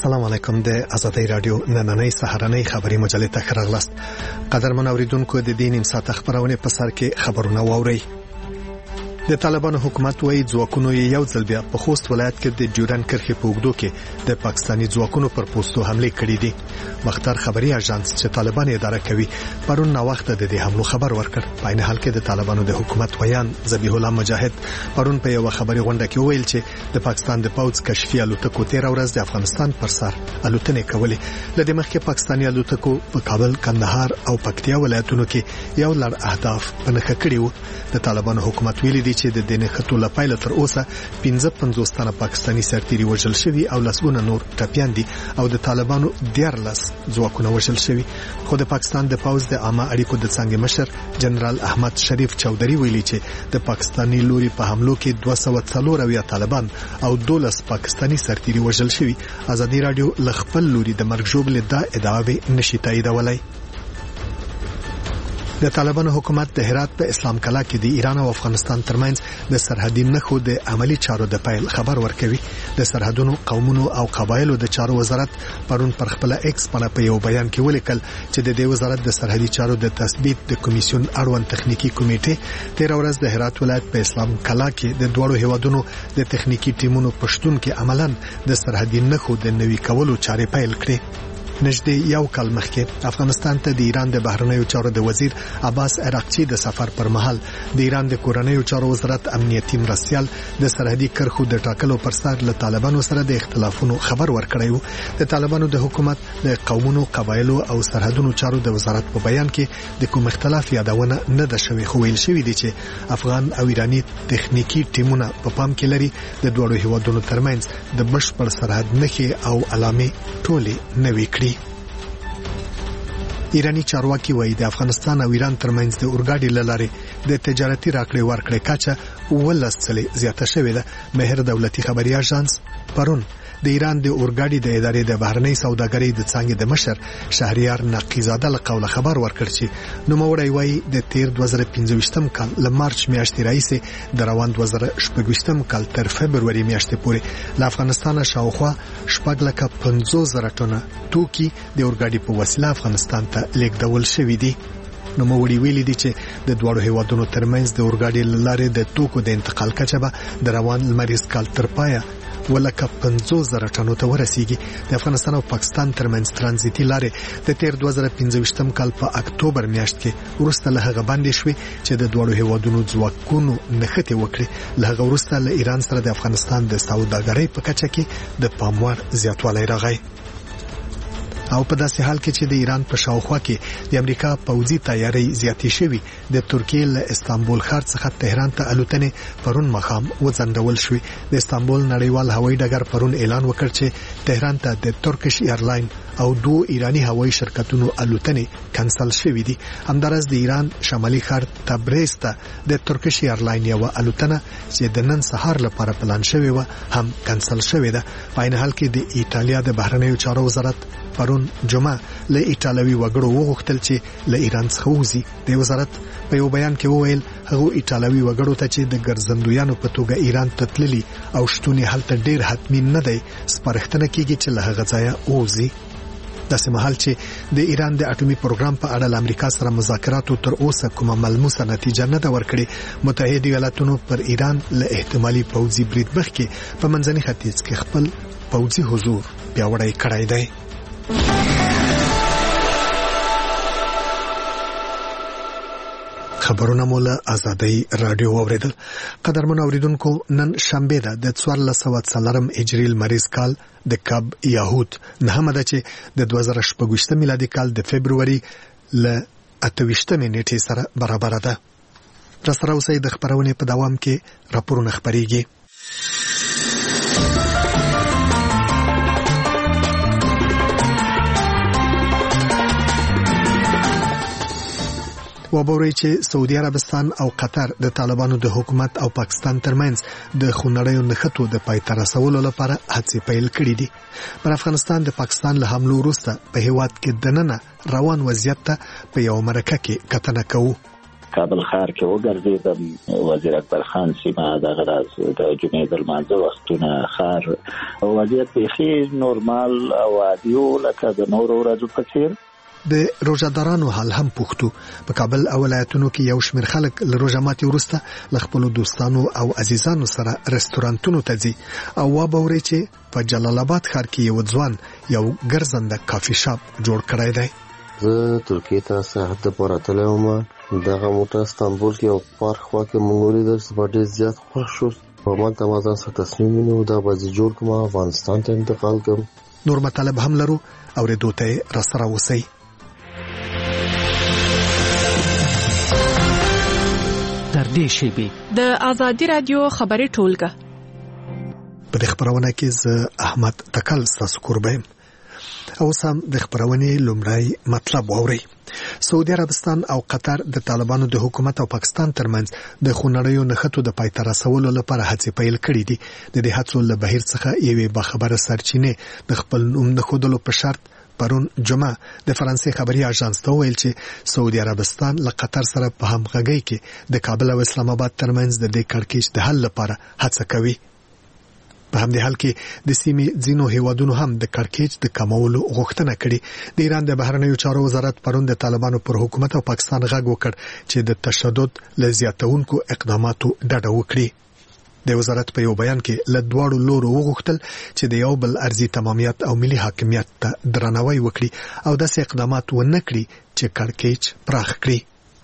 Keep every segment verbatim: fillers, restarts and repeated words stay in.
السلام علیکم. د آزادۍ رادیو نننۍ سهارنۍ خبري مجلې ته راغلاست. قدرمن اوریدونکو د دې نیم ساعت خبرونه په سر کې خبرونه واوري. د طالبانو حکومت وايي ځواکونو یو ځل بیا په خوست ولایت کې د ډیورن کرښې په اوږدو کې د پاکستاني ځواکونو پر پوسټو حمله کړې دي. مختار خبري اژانس چې طالبان اداره کوي پرون نو وخت د دې حملو خبر ورکړ. په عین حال کې د طالبانو د حکومت ویان ذبیح الله مجاهد پرون په یو خبري غونډه کې ویل چې د پاکستان د پوځ کشفي الوتکو تیر ورځ د افغانستان پر سر الوتنې کولې. لدې مخکې پاکستاني الوتکو په کابل، کندهار او پکتیا ولایتونو کې یو لړ اهداف په نښه کړي وو. د طالبانو حکومت ویلي دی چې د دې خطو لپاره تر اوسه پنځه پنځوس تنه پاکستاني سرتیري وژل شوي او لسګونه نور ټپيان دي او د طالبانو دیارلس ځواکونه وژل شوي. خو د پاکستان د پوځ د عامه اړیکو د څنګه مشر جنرال احمد شریف چودري ویلي چې د پاکستاني لوري په حملو کې دوه سوه څلور اویا طالبان او دولس پاکستاني سرتیري وژل شوي. آزادي رادیو لخپل لوري د مرګ ژوبل د ادعاوې نشي تاییدولای. د طالبانو حکومت د هرات په اسلام کلا کې د ایران او افغانستان ترمنځ د سرحدي نښو د عملی چارو د پیل خبر ورکوي. د سرحدونو، قومونو او قبایلو د چارو وزارت پرون پر خپل ایکس باندې په یو بیان کې ولیکل چې د دې وزارت د سرحدي چارو د تثبیت د کمیسیون اړوند تخنیکی کمیټه تیر ورځ د هرات ولایت په اسلام کلا کې د دوړو هیوادونو د تخنیکی ټیمونو پښتون کې عملاً د سرحدي نښو د نوي کولو چارې پیل کړې. نږدې یو کال مخکې افغانستان ته د ایران د بهرنیو چارو د وزیر عباس عراقچی د سفر پر مهال د ایران د کورنیو چارو وزارت امنیتي مرستيال د سرحدي کرښو د ټاکلو پر سر له طالبانو سره د اختلافونو خبر ورکړی و. د طالبانو د حکومت د قومونو، قبایلو او سرحدونو چارو د وزارت په بیان کې د کوم اختلاف یادونه نه ده شوې، خو ویل شوی دی چې افغان او ایرانی تخنیکی ټیمونه په پام کې لري د دوه هیوادونو ترمنځ د بشپړ سرحد نښې او علامې ټولې نوي کړي. ایرانی چارواکي وایي د افغانستان او ایران ترمنځ د اورګاډي لارې د تجارتي راکړې ورکړې کچه ولس څلې زیاته شوې ده. مهر دولتي خبري اژانس پرون د ایران د اورګاډي د ادارې د بهرنۍ سوداګرۍ د څنګه د مشر شهریار نقیزاده له قوله خبر ورکړ چې نوموړی وایي د تیر دوه زره پنځه کال له مارچ میاشتې راهیسې د روان دوه زره شپږ کال تر فبروري میاشتې پورې له افغانستان شاوخوا شپږ لکه پنځوس زره ټنه توکي د اورګاډي په وسیله افغانستان ته لیږدول شوي دي. نو موړي ویلي دي چې د دوه هیوادونو ترمنځ د اورګاډي لارې د توکو د انتقال کچه به د روان لمریز کال تر پایه ولکه پنځوس زره ټنو ته ورسیږي. د افغانستان او پاکستان ترمنځ ترانزیتي لارې د تیر دوه زره پنځه کال په اکتوبر میاشت کې وروسته له هغه باندې شوې چې د دوه هیوادونو ځواکونو نښتې وکړي. له هغه وروسته له ایران سره د افغانستان د سوداګرۍ په کچه کې د پاموړ زیاتوالی راغی. او په داسې حال کې چې د ایران په شاوخوا کې د امریکا پوځي تیاری زیاتې شوي، د ترکیې له استانبول ښار څخه تهران ته الوتنې پرون مخام وځنډول شوې. د استانبول نړیوال هوایي ډګر پرون اعلان وکړ چې تهران ته د ترکیش ایرلاین او دوه ایرانی هوایي شرکتونو الوتنې کانسل شوې دي. همدارس د ایران شمالي ښار تبریز ته د ترکیش ایرلاین یو الوتنه چې د نن سهار لپاره پلان شوې و هم کانسل شوې ده. په عین حال کې د ایتالیا د بهرنیو چارو وزارت پرون جمعه له ایټالوي وګړو وغوښتل چې له ایران څخه وځي. د وزارت په یو بیان کې وویل هغه ایټالوي وګړو ته چې د ګرځندویانو په توګه ایران ته تللي او شتون هلته ډیر حتمی نه دی سپارښتنه کیږي چې له هغه ځایه وځي. داسې مهال چې د ایران د اټومي پروګرام په اړه له امریکا سره مذاکراتو تر اوسه کومه ملموسه نتیجه نه ده ورکړې، متحده ایالاتونو پر ایران له احتمالي پوځي برید مخکې په منځني ختیځ کې خپل پوځي حضور پیاوړی کړی دی. خبرونه مولا آزادۍ رادیو اوریدل. قدرمن اوریدونکو، نن شنبه ده د څوارلس سوه څلورم هجري لمریز کال د کب یهود نهمه ده چې د دوه زره شپږ میلادي کال د فبروري ل اته ویشتمې نیټې سره برابر ده. را سره اوسئ د خبرونې په دوام کې راپورونه خبرېږي. وبوري چې سعودي عربستان او قطر د طالبانو د حکومت او پاکستان ترمنځ د خونړیو نښتو د پای ته رسولو لپاره هڅې پیل کړې دي. پر افغانستان د پاکستان له حملو وروسته په هیواد کې دننه روان وضعیت ته په یو مرکه کې کتنه کوو. کابل ښار کې وګرځېدم. وزیر اکبر خان سیمه دغه راز د جمعې د لمانځه وختونه ښار وضعیت بیخي نورمال او عادي و لکه د نورو ورځو په څېر. د روژهدارانو حال هم پوښتو. په کابل او ولایتونو کې یو شمېر خلک له روژه ماتې وروسته له خپلو دوستانو او عزیزانو سره رستورانتونو ته ځي او وبورئ چې په جلال آباد ښار کې یو ځوان یو ګرځنده کافي شاپ جوړ کړی دی. زه ترکیې ته سیاحت دپاره تللی وم. دغه موټر استانبول کې او پارک خوا کې موږ ولیدل چې ډېر زیات خوښ شو. همالته ما ځان سره تصمیم ونیو دا به زه جوړ کړم، افغانستان ته انتقال کړم. نور مطالب هم لرو، اورېدو ته یې راسره اوسئ. تر دې شیبې د ازادي رادیو خبري ټولګه په دې خبرونه کې زه احمد تکل ستاسو کوربه یم. او سم د خبرونې لومړی مطلب واورئ. سعودي عربستان او قطر د طالبانو د حکومت او پاکستان ترمنځ د خونړیو نښتو د پای ته رسولو لپاره هڅې پیل کړې دي. د دې هڅو له بهیر څخه یوې باخبره سرچینې د خپل نوم د ښودلو په شرط پرون جمعه د فرانسې خبري اژانس ته ویل چې سعودي عربستان له قطر سره په همغږۍ کې د کابل او اسلام آباد ترمنځ د دې کړکېچ د حل لپاره هڅه کوي. په همدې حال کې د سیمې ځینو هیوادونو هم د کړکېچ د کمولو غوښتنه کړې. د ایران د بهرنیو چارو وزارت پرون د طالبانو پر حکومت او پاکستان غږ وکړ چې د تشدد له زیاتونکو اقداماتو ډډه وکړي. د وزارت په یو بیان کې له دواړو لورو وغوښتل چې د یو بل ارضي تمامیت او ملي حاکمیت ته درناوی وکړي او داسې اقدامات ونه کړي چې کړکېچ پراخ کړي.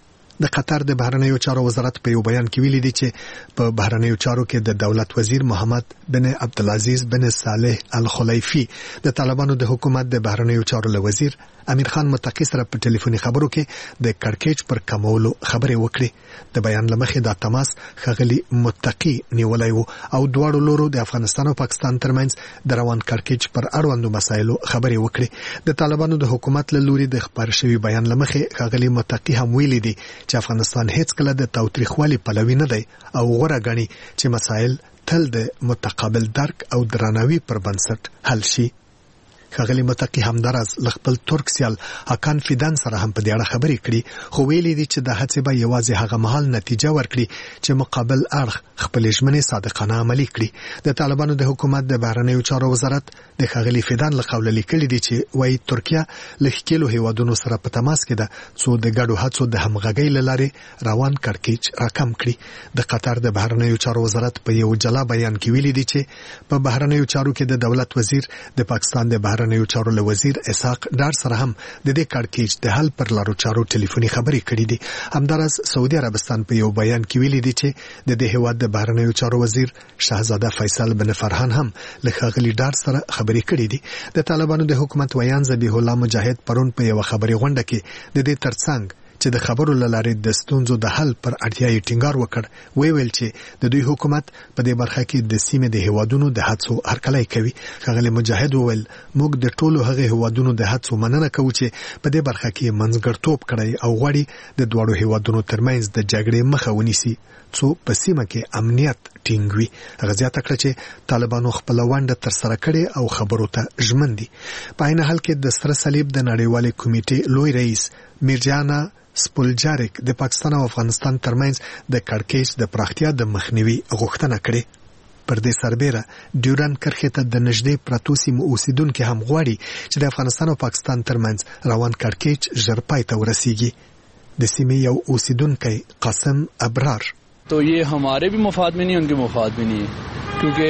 د قطر د بهرنیو چارو وزارت په یو بیان کې ویلي دي چې په بهرنیو چارو کې د دولت وزیر محمد بن عبدالعزیز بن صالح الخلیفی د طالبانو د حکومت د بهرنیو چارو له وزیر امیر خان متقی سره په ټلیفوني خبرو کې د کړکېچ پر کمولو خبرې وکړې. د بیان لمخې دا تماس ښاغلي متقی نیولای وو او دواړو لورو د افغانستان او پاکستان ترمنځ د روان کړکېچ پر اړوندو مسایلو خبرې وکړې. د طالبانو د حکومت له لوري د خبر شوی بیان لمخې ښاغلي متقی هم ویلي دي چې افغانستان هیڅ کله د تاوتریخوالي پلوي نه دی او غوره ګڼي چې مسایل تل د متقابل درک او درناوي پر بنسټ حل شي. ښاغلي متقی همداراز له خپل ترک سیال حکان فیدان سره هم په دې اړه خبرې کړي، خو ویلي دي چې د هڅې به یوازې هغه مهال نتیجه ورکړي چې مقابل اړخ خپل ژمنې صادقانه عملي کړي. د طالبانو د حکومت د بهرنیو چارو وزارت د ښاغلي فیدان له قوله لیکلي دي چې وايي ترکیه له ښکېلو هیوادونو سره په تماس کې ده څو د ګډو هڅو د همغږۍ له لارې روان کړکېچ راکم کړي. د قطر د بهرنیو چارو وزارت په یو جلا بیان کې ویلي دي چې په بهرنیو چارو کې د دولت وزیر د پاکستان د بهرنیو چارو له وزیر اسحاق ډار سره هم د دې کړکېچ د حل پر لارو چارو ټلیفوني خبرې کړې دي. همداراز سعودي عربستان په یو بیان کې ویلي دي چې د دې هیواد د بهرنیو چارو وزیر شاهزاده فیصل بن فرحان هم له ښاغلي ډار سره خبرې کړې دي. د طالبانو د حکومت ویان ذبیح الله مجاهد پرون په یو خبري غونډه کې د دې ترڅنګ چې د خبرو لاره د ستونزو د حل پر اړتیا یې ټینګار وکړ. وی ویل چې د دوی حکومت په دې برخه کې د سیمې د هیوادونو د هڅو هرکلی کوي. ښاغلي مجاهد وویل موږ د ټولو هغه هیوادونو د هڅو مننه کوو چې په دې برخه کې منځګړتوب کړی او غواړي د دواړو هیوادونو ترمنځ د جګړې مخه ونیسي څو په سیمه کې امنیت ټینګ وي. هغه زیاته کړه چې طالبانو خپل ونډه ترسره کړې او خبرو ته ژمن دي. په عین حال کې د سره صلیب د نړیوالې کمیټې لوی رئیس میرجانا سپولجاریک د پاکستان او افغانستان ترمنځ د کړکېچ د پراختیا د مخنیوي غوښتنه کړې. پر دې سربېره ډیورن کرښې ته د نږدې پرتو سیمو اوسیدونکي هم غواړي چې د افغانستان او پاکستان ترمنځ روان کړکېچ ژر پای ته ورسیږي. د سیمې یو اوسیدونکی قاسم ابرار तो ये हमारे भी मफाद में नहीं उनके मफाद में नहीं है क्योंकि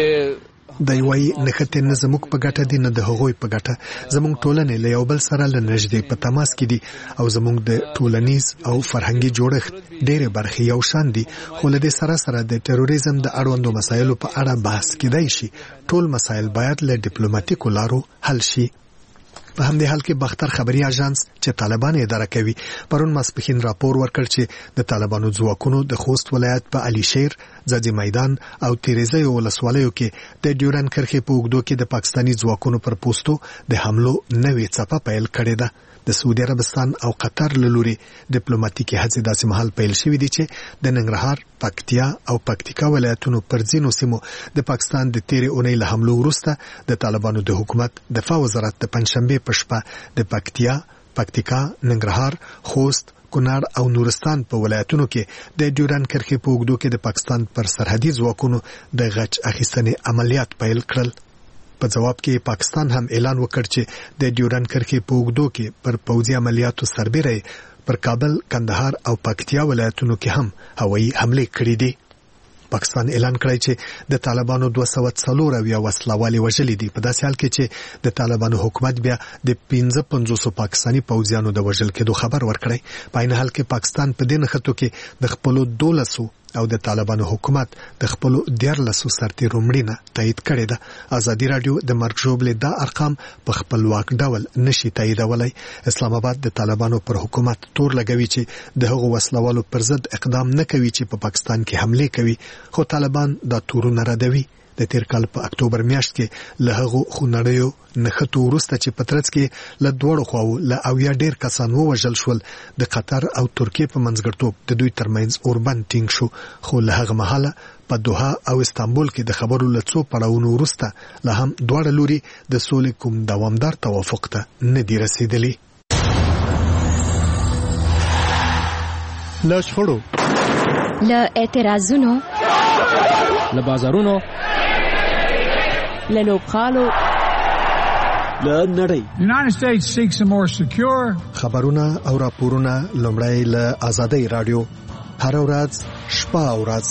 د یوې نښتې نه زموږ په ګټه دي نه د هغوی په ګټه. زموږ ټولنې له یو بل سره له نږدې په تماس کې دي او زموږ د ټولنیز او فرهنګي جوړښت ډېرې برخې یو شان دي، خو له دې سره سره د تروریزم د اړوندو مسایلو په اړه بحث کېدای شي. ټول مسایل باید له ډیپلوماټیکو لارو حل شي. په همدې حال کې باختر خبري اژانس چې طالبان اداره کوي پرون ماسپښین راپور ورکړ چې د طالبانو ځواکونو د خوست ولایت په علي شیر، ځاځي میدان او تیریزه ولسوالیو کې د ډیورن کرښې په اوږدو کې د پاکستاني ځواکونو پر پوستو د حملو نوې څپه پیل کړې ده. د سعودي عربستان او قطر له لوري ډیپلوماټیکي هڅې داسې مهال پیل شوې دي چې د ننګرهار، پکتیا او پکتیکا ولایتونو پر ځینو سیمو د پاکستان د تیرې اونۍ له حملو وروسته د طالبانو د حکومت دفاع وزارت د پنځشنبه په شپه د پکتیا، پکتیکا، ننګرهار، خوست، کونړ او نورستان په ولایتونو کې د ډیورند کرښې په اوږدو کې د پاکستان پر سرحدي ځواکونو د غچ اخیستنې عملیات پیل کړل. په جواب کې پاکستان هم اعلان وکړ چې د ډیورند کرښې په اوږدو کې پر پوځي عملیاتو سربېره پر کابل، کندهار او پکتیا ولایتونو کې هم هوایي حمله کړې دي. پاکستان اعلان کړی چې د طالبانو دوه سوه څلور اویا وسلوالې وژلې دي، په داسې حال کې چې د طالبانو حکومت بیا د پنځه پنځوس پاکستاني پوځیانو د وژل کېدو خبر ورکړی. په عین حال کې پاکستان په دې نښتو کې د خپلو دولسو او د طالبانو حکومت د خپلو دیارلسو سرتیرو مړینه تایید کړې ده. ازادي رادیو د مرګ ژوبلې دا ارقام په خپلواک ډول نشي تاییدولی. اسلام آباد د طالبانو پر حکومت تور لګوي چې د هغو وسلوالو پر ضد اقدام نه کوي چې په پا پاکستان کې حمله کوي، خو طالبان دا تورونه ردوي. د تیر کال په اکتوبر میاشت کې له هغو خونړیو نښتو وروسته چې په ترڅ کې له دواړو خواو له اویا ډیر کسان ووژل شول، د قطر او ترکیې په منځګړیتوب د دوی ترمنځ اوربند ټینګ شو، خو له هغه مهاله په دوحه او استانبول کې د خبرو له څو پړاوونو وروسته لا هم دواړه لوري د سولې کوم دوامدار توافق ته نه دي رسیدلي. له شخړو، له اعتراضونو، له بازارونو، له لوبغالو، له نړۍ. The United States seeks a more secure. خبرونه او راپورونه لومړی له آزادۍ رادیو هر ورځ شپه او ورځ.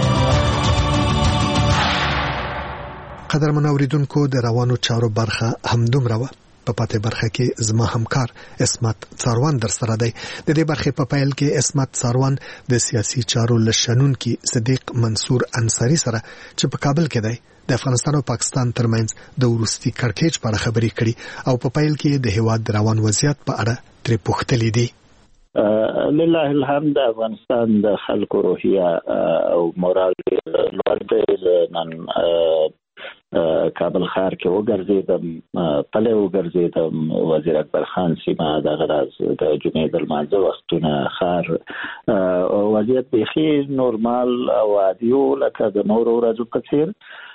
قدرمن اوریدونکو، د روانو چارو برخه همدومره وه. په پاتې برخه کې زما همکار اسمت څاروان در سره دی. د دې برخې په پیل کې اسمت څاروان د سیاسي چارو لشنونکي صدیق منصور انصاری سره چې په کابل کې دی د افغانستان او پاکستان ترمنځ د وروستي کړکېچ په اړه خبرې کړي او په پیل کې د هیواد د روان وضعیت په اړه ترې پوښتلې دي. لله الحمد، افغانستان د خلکو روحیه او مورال لوړ دی. نن کابل ښار کې وګرځېدم، پلی وګرځېدم، وزیر اکبر خان سیمه د غراز د جمعې د لمانځه وختونه ښار وضعیت بیخي نورمال او عادي و لکه د نورو ورځو په څېر.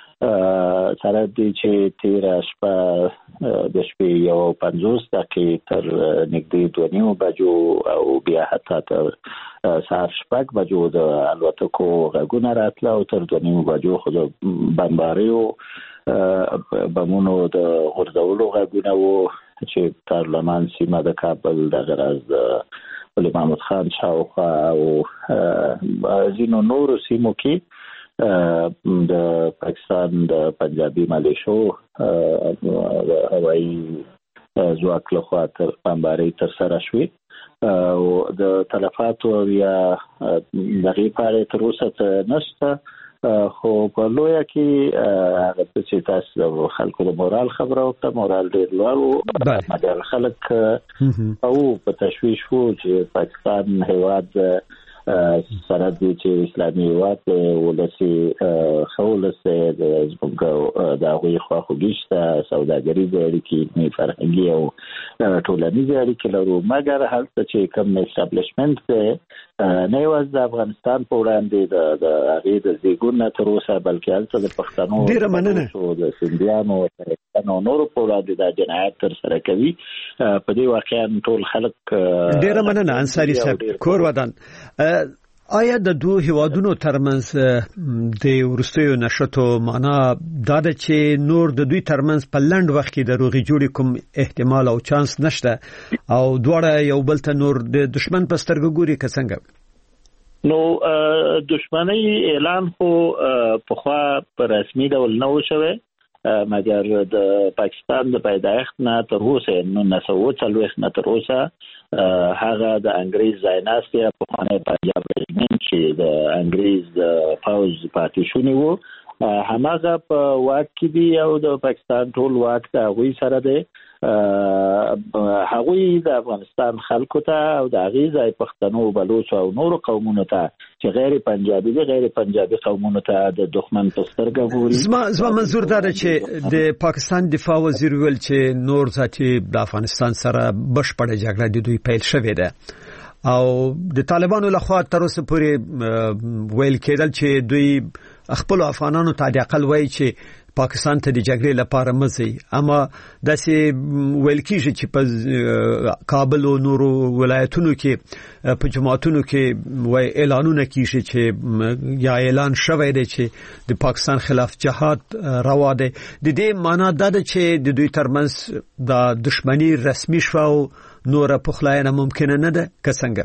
سره دی چې تیره شپه د شپې یو پنځوس دقیقې تر نږدې دوه نیمو بجو او بیا حتی تر سهار شپږ بجو د الوتکو غږونه راتله او تر دوه نیمو بجو خو د بمباریو بمونو د غورځولو غږونه وو چې پارلمان سیمه د کابل د غراز د ولي محمود خان شاوخوا او ځینو نورو سیمو کې د پاکستان د پنجابي ملیشو هوایي ځواک لخوا تر بمبارۍ ترسره شوې او د تلفاتو یا دغې په اړه تر اوسه نشته، خو په لویه کې هغه چې تاسو د خلکو د مورال خبره وکړه، مورال ډېر لوړ و، مګر خلک او په تشویش وو چې پاکستان هیواد سره دی چې اسلامي هیواد ولسي خولسه د زموږ د هغوی خواخوږي شته، سوداګریزې اړیکې، فرهنګي او ټولنیزې اړیکې لرو، مګر هلته چې کوم اسټابلیشمنټ دی نه یوازې د افغانستان په وړاندې د هغې د زیږون نه تر اوسه بلکې هلته د پښتنو ډېره مننه د سندیانو او نورو په وړاندې دا جنایت ترسره کوي. په دې واقعا ټول خلک ډېره مننه انصاري صاحب. کور ودان، آیا د دوه هیوادونو ترمنځ د ورستیو نشټو معنا دا ده چې نور د دوی ترمنځ په لنډ وخت کې د روغې جوړې کوم احتمال او چانس نشته او دواړه یو بل ته نور د دشمن په سترګو ګوري که څنګه؟ نو دشمنی اعلان خو پخوا په رسمي ډول نه و شوی، مګر د پاکستان د پیدایښت نه تر اوسه نولس سوه اووه څلوېښت نه تر اوسه هغه د انګریز ځایناستي پخوانی پنجاب رژمنټ چې د انګریز د پوځ پاتې شوني وو هماغه په واک کې دي او د پاکستان ټول واک د هغوی سره دی. هغوی د افغانستان خلکو ته او د هغې ځای پښتنو، بلوچو او نورو قومونو ته چې غیر پنجابي دي، غیر پنجابي قومونو ته د دښمن په سترګه ګوري. زما زما منظور دا ده چې د پاکستان دفاع وزیر ویل چې نور ذاتي د افغانستان سره بشپړه جګړه د دوی پیل شوې ده او د طالبانو لخوا تر اوسه پورې ویل کېدل چې دوی خپل افغانانو ته د اقل وایي چې پاکستان ته د جګړې لپاره مزي اما داسې ویل کیږي چې په کابل او نورو ولایتونو کې په جماعتونو کې وای اعلانونه کیږي چې یا اعلان شوی دی چې د پاکستان خلاف جهاد روا دی. د دې معنی دا ده چې د دوی ترمنځ د دښمنی رسمي شو نور په خلاینه ممکن نه ده که څنګه؟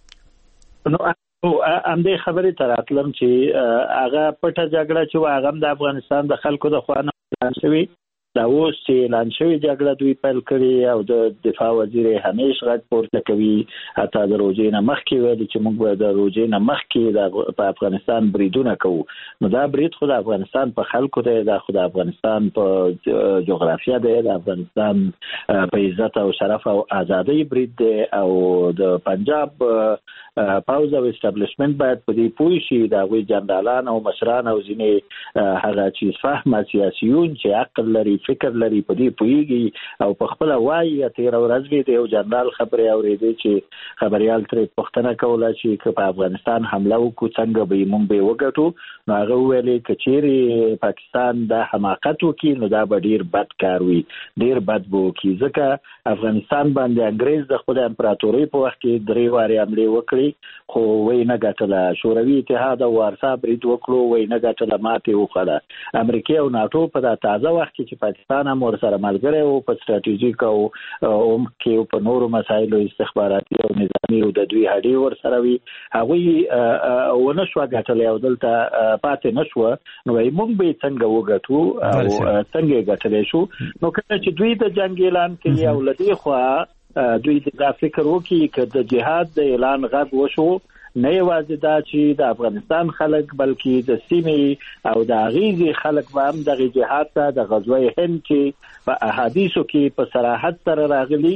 نو او ام دې خبرې تر اتلم چې هغه پټه جګړه چې هغه د افغانستان د خلکو د خوانه اعلان شوی دا اوس چې اعلان شوی جګړه دوی پیل کړي او د دفاع وزیر همیش غږ پورته کوي حتی د روزې نه مخکې ویل چې موږ به د روزې نه مخکې د افغانستان بریدونه کوو. نو دا برید خو د افغانستان په خلکو دی، دا خو د افغانستان په جغرافیه دی، د افغانستان په عزت او شرف او ازادۍ برید دی او د پنجاب پاوز او اسټابلیشمنت باید په دې پوه شي دا وی جنرالان او مشران او ځینې هغه چې فهم سیاسيون چې عقل لري فکر لري په دې پوهیږي او په خپل وایي تیر ورځ وی دی او جنرال خبري اورېدي چې خبريال تر پښتنه کوله چې په افغانستان حمله وکړو څنګه به موږ به وګټو. نو هغه ویلي کچېری پاکستان د حماقت وکي نو دا به ډیر بد کار وي، ډیر بد بو کی ځکه افغانستان باندې انګريز د خپل امپراتوري په وخت کې درې واري حمله وکړي خو وای نه ګټله، شوروي اتحاد او وارسا برید وکړو وای نه ګټله، ماته وکړه. امریکا او ناتو په دا تازه وخت کې چې پاکستان هم ورسره ملګری او په ستراتیژیک او هم کې په نورو مسایلو استخباراتي او نظامی او د دوی هډي ورسره وي هغه ونه شو ګټله او دلته پاتې نشو. نو موږ به څنګه وګټو او څنګه ګټلې شو؟ نو کله چې دوی د جنگ اعلان کړي او لدی خو دوی د فکر وکړي چې د جهاد د اعلان غږ وشو نه یوازې دا چې د افغانستان خلک بلکې د سیمې او د غیزي خلک هم د جهاد ته د غزوه هند کې په احادیثو کې په صراحت سره راغلي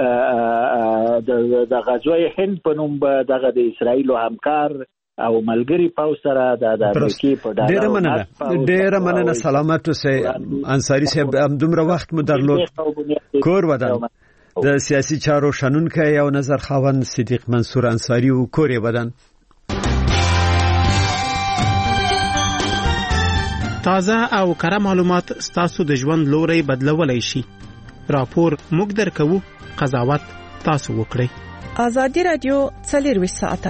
د غزوه هند په نوم دغه د اسرایل همکار او ملګری پاو سره د امریکای په ډاله ډېر مننه ډېر مننه سلامت اوسئ انصاری صاحب. دومره وخت مو درلود کور ودان د سیاسي چارو شنونکي او نظر خاوند صدیق منصور انصاری او کورې بدن. تازه او کره معلومات ستاسو د ژوند لوري بدلولای شي. راپور موږ درکو، قضاوت تاسو وکړئ. ازادي رادیو څلور ساعته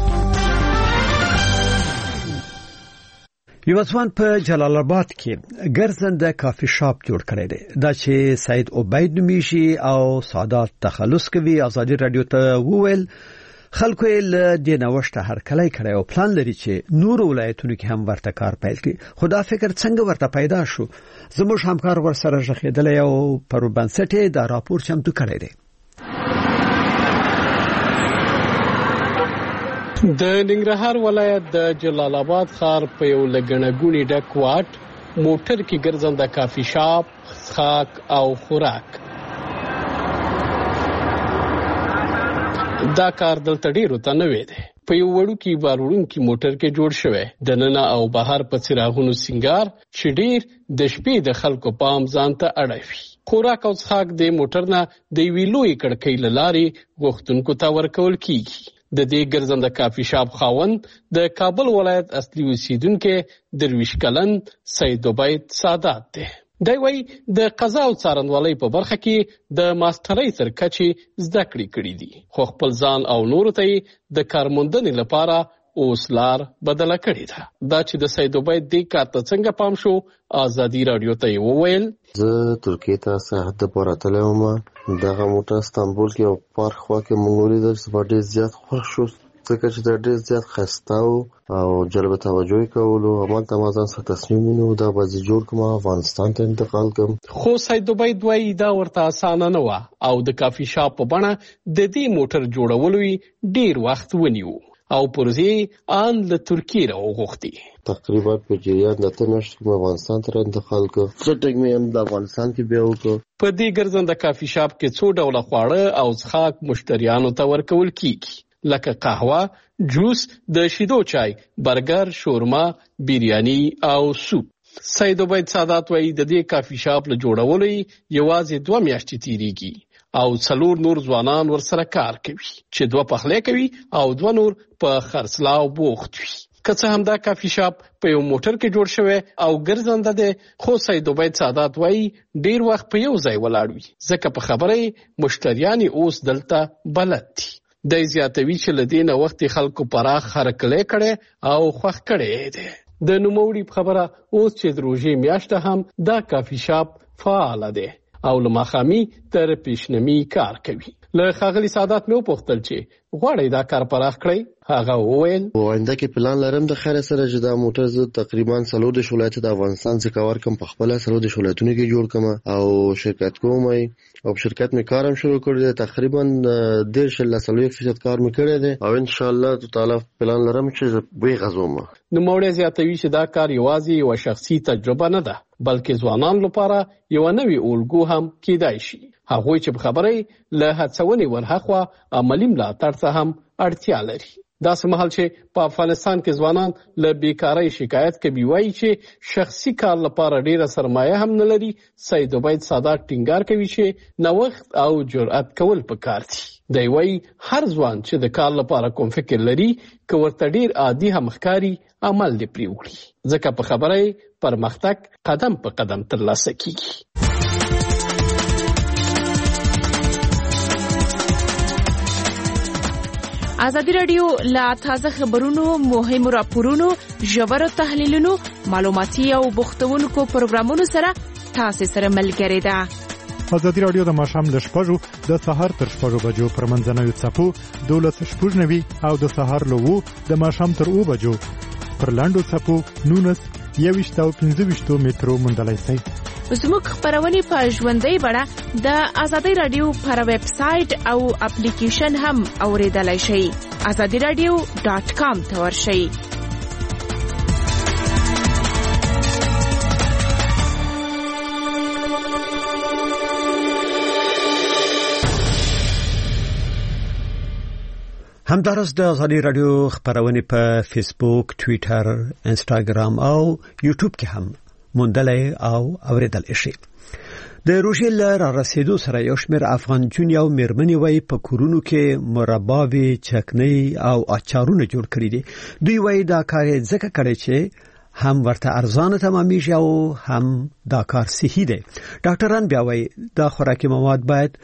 یو ځوان په جلال آباد کې ګرځنده کافي شاپ جوړ کړی دی. دا چې سید عبید نومیشي او سعادت تخلص کوي. ازادي رادیو ته وویل خلکو له دې نوښت هرکلی کړی او پلان لري چې نور ولایتونو کې هم ورته کار پیل کړي. خدا فکر څنګه ورته پیدا شو؟ زموږ همکار ورسره ژغېدلی او پر بنسټ دا راپور چمتو کړی دی. د ننګرهار ولایت د جلال آباد ښار په یو لګنګونی ډک واټ موټر کې ګرځنده کافي شاپ، خاک او خوراک. دا کار دلته ډیرو ته نوې دی. په یو وړوکی باروړونکي موټر کې جوړ شوی د ننه او بهر په څراغونو سنگار چې ډیر د شپې د خلکو پام ځان ته اړوي. خوراک او څښاک د موټر نه د ویلوې کړکۍ لاري غوښتونکو ته ورکول کیږي. د دې ګرځنده کافي شاپ خاوند د کابل ولایت اصلي اوسیدونکو درویش کلن سید عبید سعادت دی. دی وایي د قضا او څارنوالۍ په برخه کې د ماسترۍ تر کچې زده کړې کړې دي، خو خپل ځان او نورو ته د کارموندنې لپاره اوس لار بدله کړې ده. دا چې د سید عبید دې کار ته څنګه پام شو، ازادي رادیو ته وویل زه ترکیه ته سیاحت لپاره تللی وم. دغه موټر استانبول کې او پارک خوا کې مونږ ولیدل چې ډېر زیات خوښ شو ځکه چې دا ډېر زیات ښایسته او جلب توجه کولو. همالته ما ځان سره تصمیم ونیو دا به زه جوړ کړم، افغانستان ته انتقال کړم. خو سید عبید وایي دا ورته اسانه نه وه او د کافي شاپ په بڼه د دې موټر جوړولو ډېر وخت ونیو او پروژې ان له ترکیه راوغوښتي. تقریبا په جریان د اته میاشتو کې افغانستان ته انتقال کړ. سټینګ مې هم د افغانستان کې بیا وکړ. په دې ګرځنده کافي شاپ کې څو ډوله خواړه او څښاک مشتریانو ته ورکول کیږي، لکه قهوه، جوس، د شیدو چای، برګر، شورما، بیریانی او سوپ. سید عبید سعادت وایي د دې کافي شاپ له جوړولو یوازې دوه میاشتې تیریږي او څلور نور ځوانان ورسره کار کوي چې دوه پخلی کوي او دوه نور په خرڅلاو بوخت وي. که څه هم دا کافي شاپ په یو موټر کې جوړ شوی او ګرځنده دی، خو سید عبید سادات وایي ډیر وخت په یو ځای ولاړ وي، ځکه په خبره مشتریان اوس دلته بلد دي. د زیاتوي چې لدینه وخت خلکو پراخ هرکلی کړي او خوښ کړي دي. د نوموړي په خبره اوس چې د روژې میاشته هم دا کافي شاپ فعال دی او له ماښامي تر پیشنمي کار کوي. له ښاغلي سادات مې وپوښتل چې غواړئ دا کار پراخ کړئ؟ هغه وویل آینده کې پلان لرم د خیر سره چې دا موټر زه تقریبا څلور دېرش ولایتو د افغانستان څخه کور کوم، په خپله څلور دېرش ولایتونو کې جوړ کوم او شرکت کوم او په شرکت مې کار هم شروع کړی دی. تقریبا دېرش له څلوېښت فیصد کار مې کړی دی او ان شاء الله تعالی پلان لرم چې وی غزوم. نوموړی زیاتوي چې دا کار یوازې یوه شخصي تجربه نه ده، بلکې ځوانان لپاره یو نوې الګو هم کېدای شي. هغوی چې په خبرې له هڅونې ورهاخوا عملي ملاتړ ته هم اړتیا لري. داسې مهال چې په افغانستان کې ځوانان له بیکارۍ شکایت کوي، وایي چې شخصي کار لپاره ډیره سرمایه هم نه لري. سید عبید سادات ټینګار کوي چې نوښت او جرأت کول پکار دي. دی وایي هر ځوان چې د کار لپاره کوم فکر لري، که ورته ډیر عادي هم ښکاري، عمل دې پرې وکړي، ځکه په خبره پرمختګ قدم په قدم ترلاسه کیږي. ازادي راډیو لا تازه خبرونو، مهمو راپورونو، ژورو تحلیلونو، معلوماتي او بوختونکو پروګرامونو سره تاسو سره ملګری ده. ازادي راډیو د ماښام له شپږو د سهار تر شپږو بجو پر منځنوي څپو دولس شپږ نوي او د سهار له اوو د ماښام تر اوو بجو پر لاندو څپو نونس یوویشت او پنځه ویشتو مترو موندلای شئ. زموږ خبرونه په ژوندۍ بڼه د ازادي راډیو پر ویب سټ او اپلیکیشن هم اوریدلای شئ. ازادي راډیو ډاټ کام ته ورشئ. همدارس د ازادي راډیو خبرونه په فیسبوک، ټوئیټر، انسټاګرام او یوټیوب کې هم موندلای او اوریدل شي. د روژې لر رسیدو سره یو شمېر افغان جون یو میرمنې وای په کورونو کې مرباوي، چکنۍ او اچارونه جوړ کړی دي. دوی وای دا کار ځکه کړی چې هم ورته ارزانه تمامېږي او هم دا کار صحي دی. ډاکټران بیا وای دا خوراکي مواد باید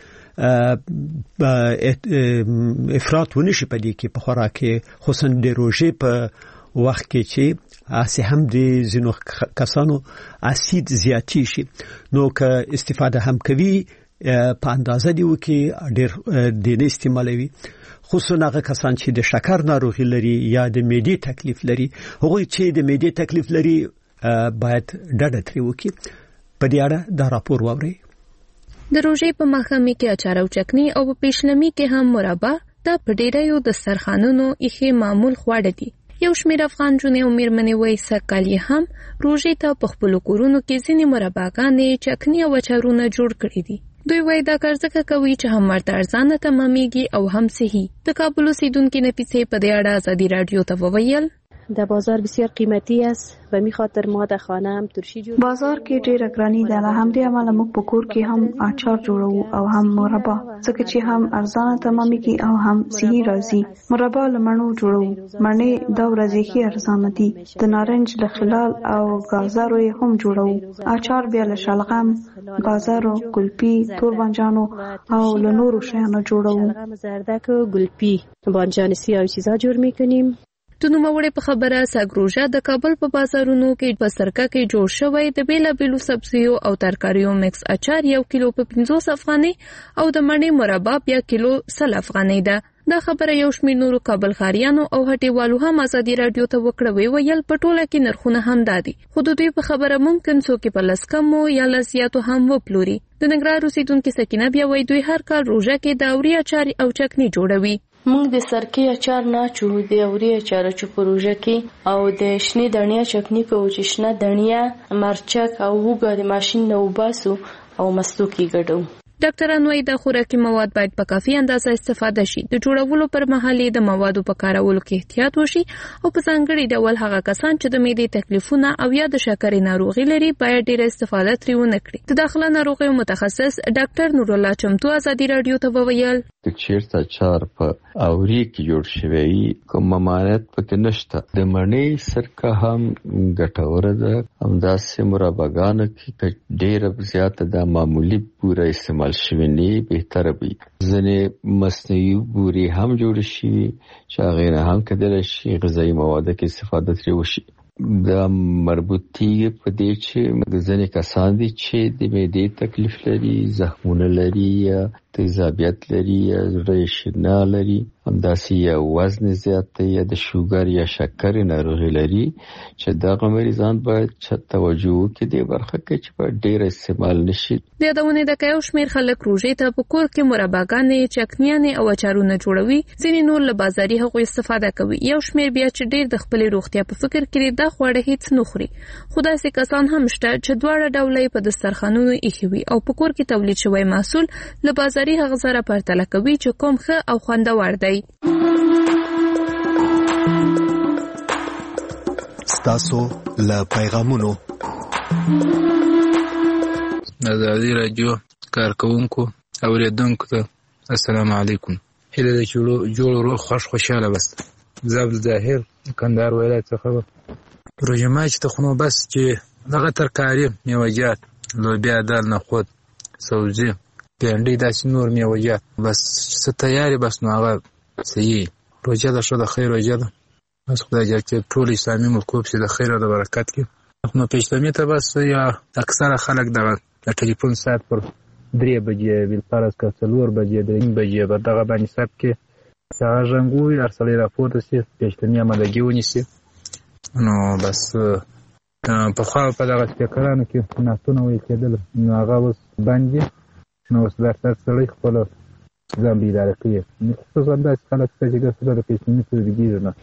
افراط ونشي په دې کې په خوراک کې، خصوصا د روژې په وخت کې چې اسی هم د زینو کسانو اسید زیاتی شي، نو که استفاده هم کوي په اندازه دی وکي ډېر د نه استعمالوي، خصوصا هغه کسان چې د شکر ناروغي لري یا د معدې تکلیف لري. هغوی چې د معدې تکلیف لري باید ډډه ترې وکي. په دې اړه دا راپور واورئ. د روژې په ماښامي کې اچار او چکني او په پیشلمي کې هم مربا دا په ډیرو دسترخوانونو یې معمول خواړه دي. یو شمېر افغان جونې او میرمنې وایي سږکال یې هم روژې ته په خپلو کورونو کې ځینې مرباګانې، چکني او اچارونه جوړ کړي دي. دوی وایي دا کار ځکه کوي چې هم ورته ارزانه تمامېږي او هم صحي. د کابل اوسېدونکي نفیسې په دې اړه ازادي راډیو ته وویل در بازار بسیار قیمتی است و می خاطر ما در خانه هم ترشی جوړ. بازار کې ډېر ګرانی ده، له همدې امله موږ په کور کې هم اچار جوړو او هم مربا، ځکه چې هم ارزانه تمامېږي او هم صحي راځي. مربا له مڼو جوړو، مڼې دا ورځې ښې ارزانه دي. د نارنج له خلال او گازرو هم جوړو. اچار بیا له شلغم، گازرو، ګلپي، تور بانجانو او له نورو شیانو جوړو. شلغم، زردک و ګلپي، بانجان سیاه چیزا جوړ میکنیم. د نوموړي په خبره سګروژه د کابل په بازارونو کې په سرکه کې جوړ شوی د بیلابیلو سبزیو او ترکاریو مکس اچار یو کیلو په پنځوس افغانۍ او د مڼې مربا بیا کیلو سل افغانۍ ده. دا خبره یو شمېر نورو کابل ښاریانو او هټیوالو هم ازادي راډیو ته وکړه. ویل په ټوله کې نرخونه هم دادي، خو د دوی په خبره ممکن څوک په لس کمو یا لس زیاتو هم وپلوري. د ننګرهار اوسېدونکي سکینه بیا وایي دوی هر کال روژه کې د اوري اچار او چکني جوړوي. موږ د سرکې اچار نه چو د اوري اچار چو پروژه کې او د شنه دنیا چکني کو چې شنه دنیا مرچک او وګړي ماشين نه وباسو او مستو کې ګډو. ډاکټران وايي د خوراکي مواد باید په کافي اندازه استفاده شي. د جوړولو پر مهال د موادو په کارولو کې احتیاط وشي او په ځانګړي ډول هغه کسان چې د معدې تکلیفونه او یا د شکرې ناروغي لري باید ډېره استفاده ترې ونه کړي. د داخله ناروغیو متخصص ډاکټر نور الله چمتو ازادي رادیو ته وویل چې چیرته اچار په اوري کې جوړ شوی کوم ممانعت پکې نشته. د مڼې سرکه هم ګټوره ده، همداسې مرباګانو کې ډېره زیاته د معمولی بوره استعمال شوی نه بهتره وي. ځینې مصنوعي بورې هم جوړ شي چې هغې نه هم کېدلی شي غذایي موادو کې استفاده ترې وشي. دا مربوط کېږي په دې چې ځینې کسان دي چې د معدې تکلیف لري، زخمونه لري یا تیزابیت لري یا زړه شنا لري، همداسې یا وزن زیات دی یا د شوګر یا شکرې ناروغي لري چې دغه مریضان باید توجه وکړي دې برخه کې چې باید ډېر استعمال نشي. د یادونې د یو شمېر خلک روژې ته په کور کې مرباګانې، چکنیانې او اچارونه جوړوي. ځینې نور له بازاري هغو استفاده کوي. یو شمېر بیا چې ډېر د خپلې روغتیا په فکر کې دا خواړه هیڅ نه خوري. خو داسې کسان هم شته چې دواړه ډوله یې په دسترخوانونو ایښي وي او په کور کې تولید شوی محصول له بازاري هغه سره پرتله کوي چې کوم ښه او خوندور دی. ستاسو له پیغامونو ازادي رادیو کارکونکو اوریدونکو ته السلام علیکم. هله د جوړ روغ خوش خوشاله بس زابل ظاهر کندهار ولایت څخه روژه ماچ ته خو بس چې دغه ترکاری میوه‌جات لوبیا دال نخود سبزي پینډي داسې نور میوه‌جات بس څه تیاری بس نو هغه صحیح روژه ده. ښه د خیر روژه ده. بس خدای جل چې ټول اسلامي ملکوب چې د خیر او د برکت کې نو پېشلمي ته بس یا اکثره خلک دغه د ټلیفون ساعت پر درې بجې بالفرض که څلور بجې درې بجې به دغه باندې ساعت کې چې هغه زنګ ووي هر سړی راپورته سي پېشلمي امادګي ونیسي. نو بس پخوا په دغه سپیکرانو کې نعتونه ویل کېدل نو هغه اوس بند دي. نو اوس دا هر سړی خپله ځان بیداره کوي. خصوصا داسې خلک شته چې ګرځېدل د پېشلمي تجربېږي نه.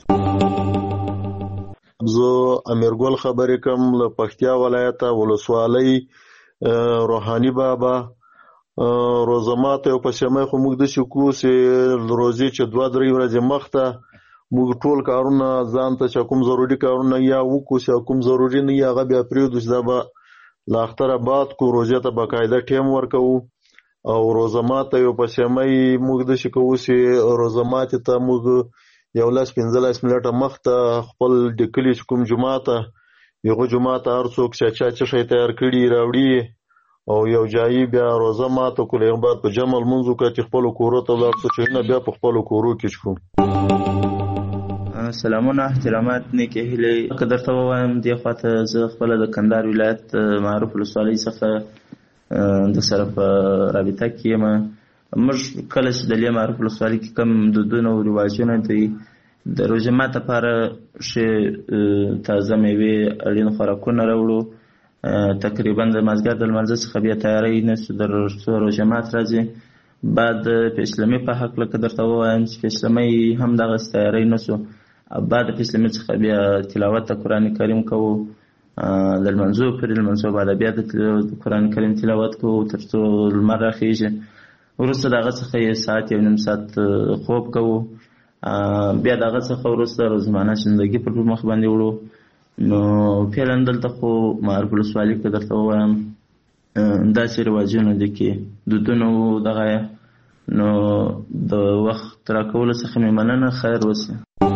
زه امیرګل خبرې کوم له پکتیا ولایته ولسوالۍ روحاني بابا. روزه ماته او پسمه خو موږ د شکو سي روزي چې دوه درې ورځې مخته موږ ټول کارونه ځان ته چې کوم ضروري کارونه یا وکړو چې کوم ضروري نه یا هغه بیا پرېږدو چې دا به له اختره بعد کو روژې ته باقاعده ټیم ورکوو. او روزه ماته یو پسمه موږ د شکو سي روزه ماته ته موږ یو لاس پنځلس منټه مخته خپل د کلي کوم جمعه ته یو جمعه ته هر څوک چې چا چې شي تیار کړي راوړي او یو ځای بیا روزه ماته کولې بعد په جمع منځو کې چې خپل کورو ته لاړ چې نه بیا په خپل کورو کې شو. سلامونه احترامات نیکه هیله قدر ته وایم دی خاطر زه خپل د کندهار ولایت معروف ولسوالۍ څخه د سره په رابطه کې یم. موږ کله چې د معروف ولسوالۍ کې کوم دودونه او رواجونه دي د روژه ماته لپاره ښې تازه میوې اړین خوراکونه راوړو. تقریبا د مازدیګر د لمانځه څخه بیا تیاری نیسو د روژه مات راځي. بعد پېشلمي په هکله که درته ووایم چې پېشلمۍ هم دغسې تیاری نیسو. بعد د پېشلمي څخه بیا تلاوت د قرآن کریم کوو. د لمانځو پورې لمانځو بعد بیا د قرآن کریم تلاوت کوو تر څو لمر راخیږي. وروسته د هغه څخه یې ساعت یو نیم ساعت خوب کوو. بیا د هغه څخه وروسته روزمانه زندګي پر مخ باندې وړو. نو فعلا دلته خو معروف ولسوالۍ که درته ووایم داسې رواجونه دي کې دودونه و دغه نو د وخت راکولو څخه مې مننه. خیر اوسه.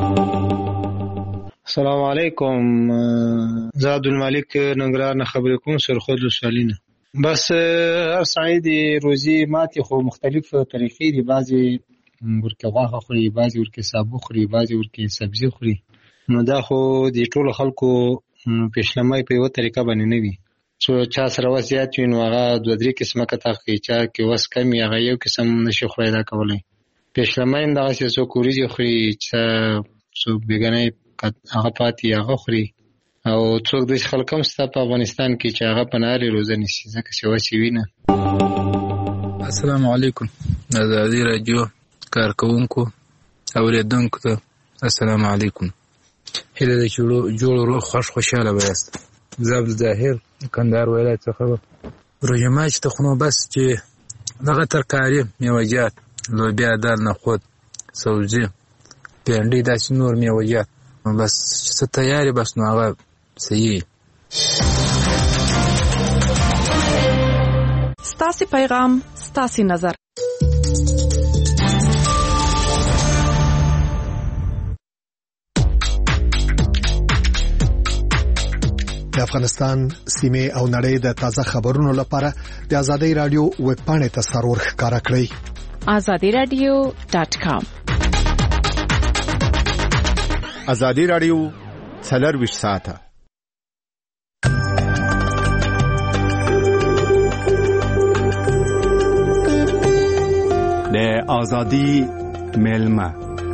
السلام علیکم. زه عبدالمالک ننګرهار نه خبرې کوم سرخود ولسوالۍ نه. بس هر سړی د روزي ماتې خو مختلف طریقې دي. بعضې ورکې غوښه خوري، بعضې ورکې سابه خوري، بعضې ورکې سبزي خوري. نو دا خو د ټولو خلکو پېشلمۍ په یوه طریقه باندې نه وي. څو چا سره وس زیات وي نو هغه دوه درې قسمه قطع کوي. چا کې وس کم وي هغه یو قسم نشي خوړی دا کولی. پېشلمۍ هم دغسې څوک وریجې خوري، څوک بېګنی هغه پاتې هغه خوري. او څوک داسې خلک هم شته په افغانستان کې چې هغه په نهارې روزه نیسي ځکه چې وس یې وي نه. السلام علیکم. ازادي رادیو کارکونکو اوریدونکو ته السلام علیکم. هله د جوړ روغ خوش خوشاله بیاست. زابل ظاهر کندهار ولایت څخه روژه ماچ ته خو بس چې دغه ترکاري میوه‌جات لوبیا دال نخود سبزي پینډي داسې نور میوه‌جات بس چې تیاری بس نو هغه صحیح. ستاسو پیغام ستاسو نظر. د افغانستان سیمه او نړۍ د تازه خبرونو لپاره د آزادۍ رادیو ویب پاڼې ته سرور ښکارا کړئ آزادی رادیو ډاټ کام. آزادی رادیو څلور ساعته د آزادی ملما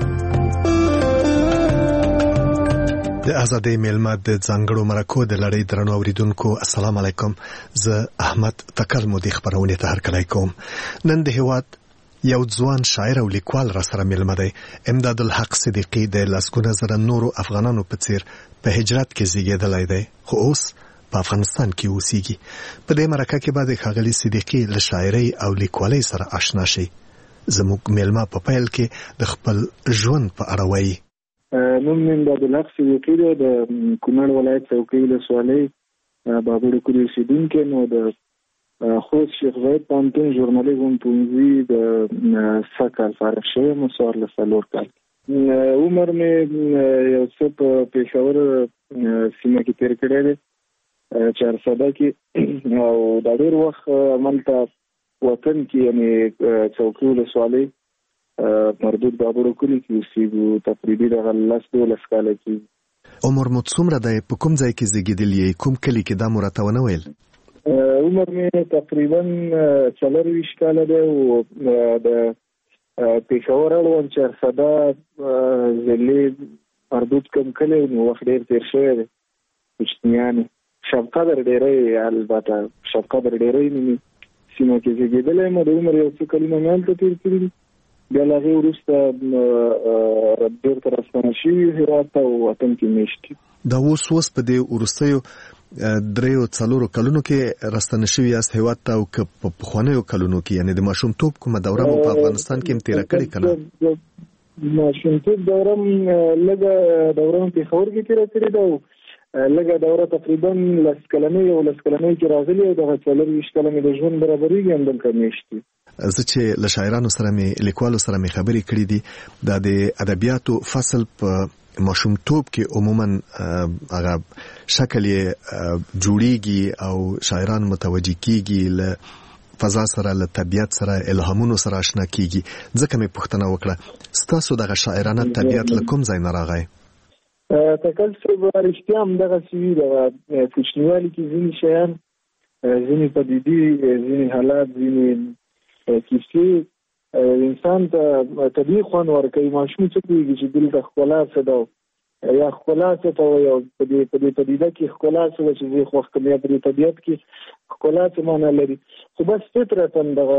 د آزادۍ میلمه د ځانګړو مرکو د لړۍ درنو اوریدونکو السلام علیکم. زه احمد تکل مودي خبرونه ته هرکلی کوم. نن د هیواد یو ځوان شاعر او لیکوال را سره میلمه دی. امداد الحق صدیقی د لسګونه زره نورو افغانانو په څیر په هجرت کې زیږیدلی دی خو اوس په افغانستان کې اوسېږي. په دې مرکه کې به د ښاغلي صدیقی له شاعرۍ او لیکوالۍ سره آشنا شي. زموږ میلمه په پیل کې د خپل ژوند په اړه وایي. نوم مې امداد الحق صدیقی دی، د کونړ ولایت څوکۍ ولسوالۍ بابړ کلی اوسېدونکی. نو د خوست شیخ زاید پوهنتون ژورنالیزم پوهنځي د سږ کال فارغ شوی یم، څوارلس څلور کال. عمر مې یو څه په پېښور سیمه کې تېر کړی دی، چارسده کې، او دا ډېر وخت هملته وطن کې یعنې څوکۍ ولسوالۍ مردود بابړو کلي کې اوسېږو، تقریبي دغه لس دولس کاله کېږي. عمر مو څومره دی؟ په کوم ځای کې زیږېدلي یې؟ کوم کلي کې؟ دا مو راته ونه ویل. عمر مې تقریبا څلرویشت کاله دی او د پېښور اړوند چارسده ضلعې مردود کوم کلی نو وخت ډېر تېر شوی دی. کوچنیان شبقدر ډېری، البته شبقدر ډېری مې سیمه کې زیږېدلی یم. د عمر یو څو کلونه مې هلته تېر کړي دي. بیا له هغې وروسته بېرته راستانه شوي هېواد ته او وطن کې مېشت دي. دا اوس اوس په دې وروستیو دریو څلورو کلونو کې راستانه شوي یاست هېواد ته، او که په پخوانیو کلونو کې یعنې د ماشومتوب کومه دوره مو په افغانستان کې هم تېره کړې که نه؟ ماشومتوب دوره م لږه دوره م پېښور کې تېره کړې ده او لږه دوره تقریبا لس کلنۍ او لس کلنۍ کې راغلي او دغه څلرویشت کاله مې د ژوند برابرېږي همدلته مېشت دي. زه چې له شاعرانو سره مې لیکوالو سره مې خبرې کړې دي، دا د ادبیاتو فصل په ماشومتوب کې عموما هغه شکل یې جوړیږي او شاعران متوجه کیږي، له فضا سره له طبیعت سره الهامونو سره آشنا کیږي. ځکه مې پوښتنه وکړه ستاسو دغه شاعرانه طبیعت له کوم ځای نه راغی؟ تکل صاحب رښتیا همدغسې وي. دغه کوچنیوالي کې ځینې شیان، ځینې پدیدې، ځینې حالات، ځینې کیسې انسان ته طبیعي خوند ورکوي. ماشوم څه پوهېږي چې دلته ښکلا څه ده یا ښکلا څه ته وایي او په دې په دې پدیده کې ښکلا څه ده چې زه یې خوښ کړم یا په دې طبیعت کې ښکلا څه معنا لري. خو بس فطرتاً دغه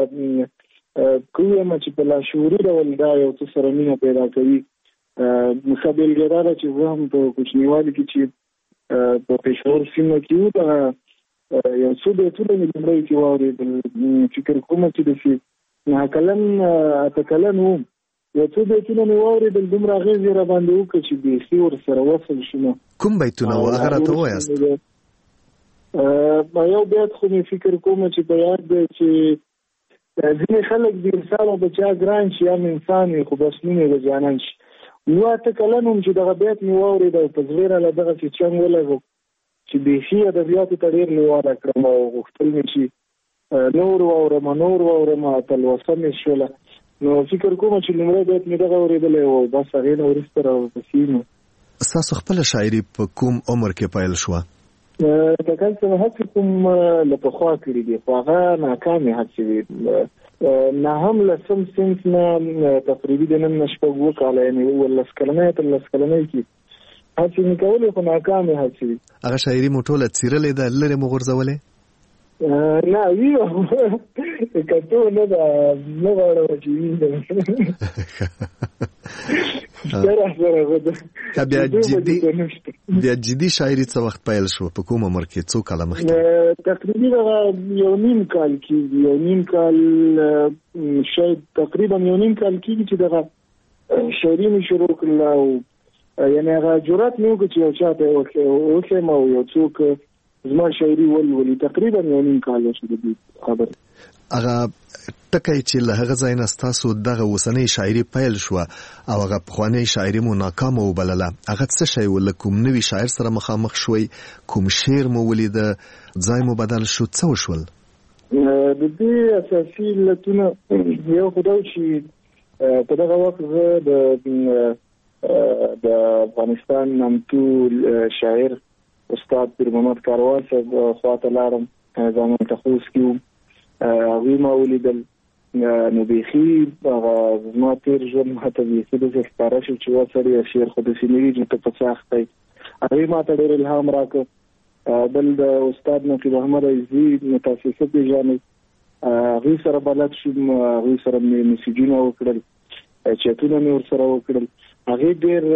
که ووایم چې په لاشعوري ډول دا یو څه سره مینه پیدا کوي. ښه بېلګه دا ده چې زه هم په کوچنیوالي کې چې په پېښور سیمه کې وو، دغه یو څو بیتونه مې لومړی کې واورېدل. فکر کومه چې داسې نهه کلن اته کلن وم، یو څو بیتونه مې واورېدل، دومره اغېز یې راباندې وکړه چې بیخي ورسره وصل شوم. کوم بیتونه وو؟ هغه راته ووایاست. یو بیت خو مې فکر کومه چې په یاد دی چې ځینې خلک د انسان او د چا ګران شي یا انسان وي خو بس نوم یې د جانان شي. نو اته کلن وم چې دغه بیت مې واورېد او په زړه راله دغسې چنګ ولګو چې بیخي ادبیاتو ته ډېر لیواله کړم او غوښتل مې چې نور واورم نور واورم تلوسه مې شوله. نو فکر کوم چې لومړی بیت مې دغه اورېدلی و، بس هغې نه وروسته راورپسې نو. ستاسو خپله شاعري په کوم عمر کې پیل شوه؟ تکل څه هڅې کوم له پخوا کړي دي خو هغه ناکامې هڅې وي. نه هم لسم صنف نه تقریبي د نن نه شپږ اووه کاله یعنې اوولس کلنۍ اتلس کلنۍ کې هڅې مې کولې خو ناکامې هڅې وي. هغه شاعري مو ټوله څیرلې ده؟ لرې مو غورځولې؟ نه وي کتو نه ده، نه غواړم چې وي. بیا جدي بیا جدي شاعري څه وخت پیل شو په کوم عمر کې څو کاله مخکې؟ تقریبا یو نیم کال کې یو نیم کال شاید تقریبا یو نیم کال کې چې دغه شاعري مې شروع کړل او یعنی هغه جرأت مې وکړ چې یو چاته وښیم او یو څوک زما شاعري ولولي. تقریبا یو نیم کال شو د دې خبرې. هغه ټکی چې له هغه ځای نه ستاسو دغه اوسنۍ شاعري پیل شوه او هغه پخوانۍ شاعري مو ناکامه وبلله، هغه څه شی و؟ له کوم نوي شاعر سره مخامخ شوئ؟ کوم شعر مو ولیده؟ ځای مو بدل شو؟ څه وشول؟ د دې اساسي علتونه یو خو دا چې په دغه وخت زه د د افغانستان نامتو شاعر استاد پیر محمد کاروان صاحب خواته لاړم، زمون ته خوست کې وم، هغوی ما ولیدل. نو بیخي زما تېر ژوند ماته بیخي داسې ښکاره شو چې وا سړی شعر خو داسې نه وي چې ته په سخت دی. هغوی ما ته ډېر الهام راکړ. بل د استاد نقیب احمد عزیزي متاسسه پېژنئ، هغوی سره بلد شوم، هغوی سره مې میسیجونه وکړل، چیټونه مې ورسره وکړل، هغوی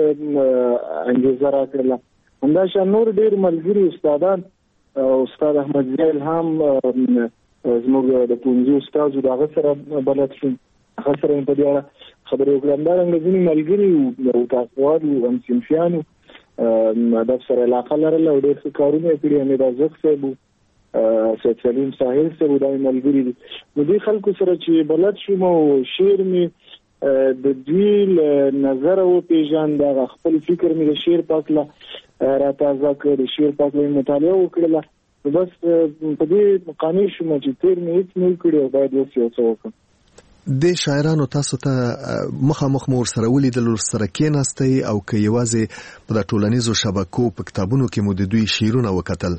ډېر انګېزه راکړله. همداشان نور ډېر ملګري استادان، استاد احمد ضیا الهام زموږ د پوهنځي استاد و، د هغه سره بلد شوم، هغه سره مې په دې اړه خبرې وکړې. همدارنګه ځینې ملګري وو، تاسوال وو، همصنفیان وو، هدف سره علاقه لرله او ډېر ښه کارونه یې کړي. حمید ازق صاحب وو، سید سلیم ساحل صاحب وو، دا مې ملګري دي. نو دې خلکو سره چې بلد شوم او شعر مې د دوی له نظره وپېژاند، هغه خپل فکر مې د شعر په هکله را تازه کړ، د شعر په هکله مې مطالعه وکړله. بس په دې مقامي شوم چې تېر مې هېڅ نه کړي او باید اوس یو څه وکړم. د شاعرانو تاسو ته مخامخ مو ورسره ولیدل، ورسره کېناستئ او که یوازې په د ټولنیزو شبکو په کتابونو کې مو د دوی شعرونه وکتل؟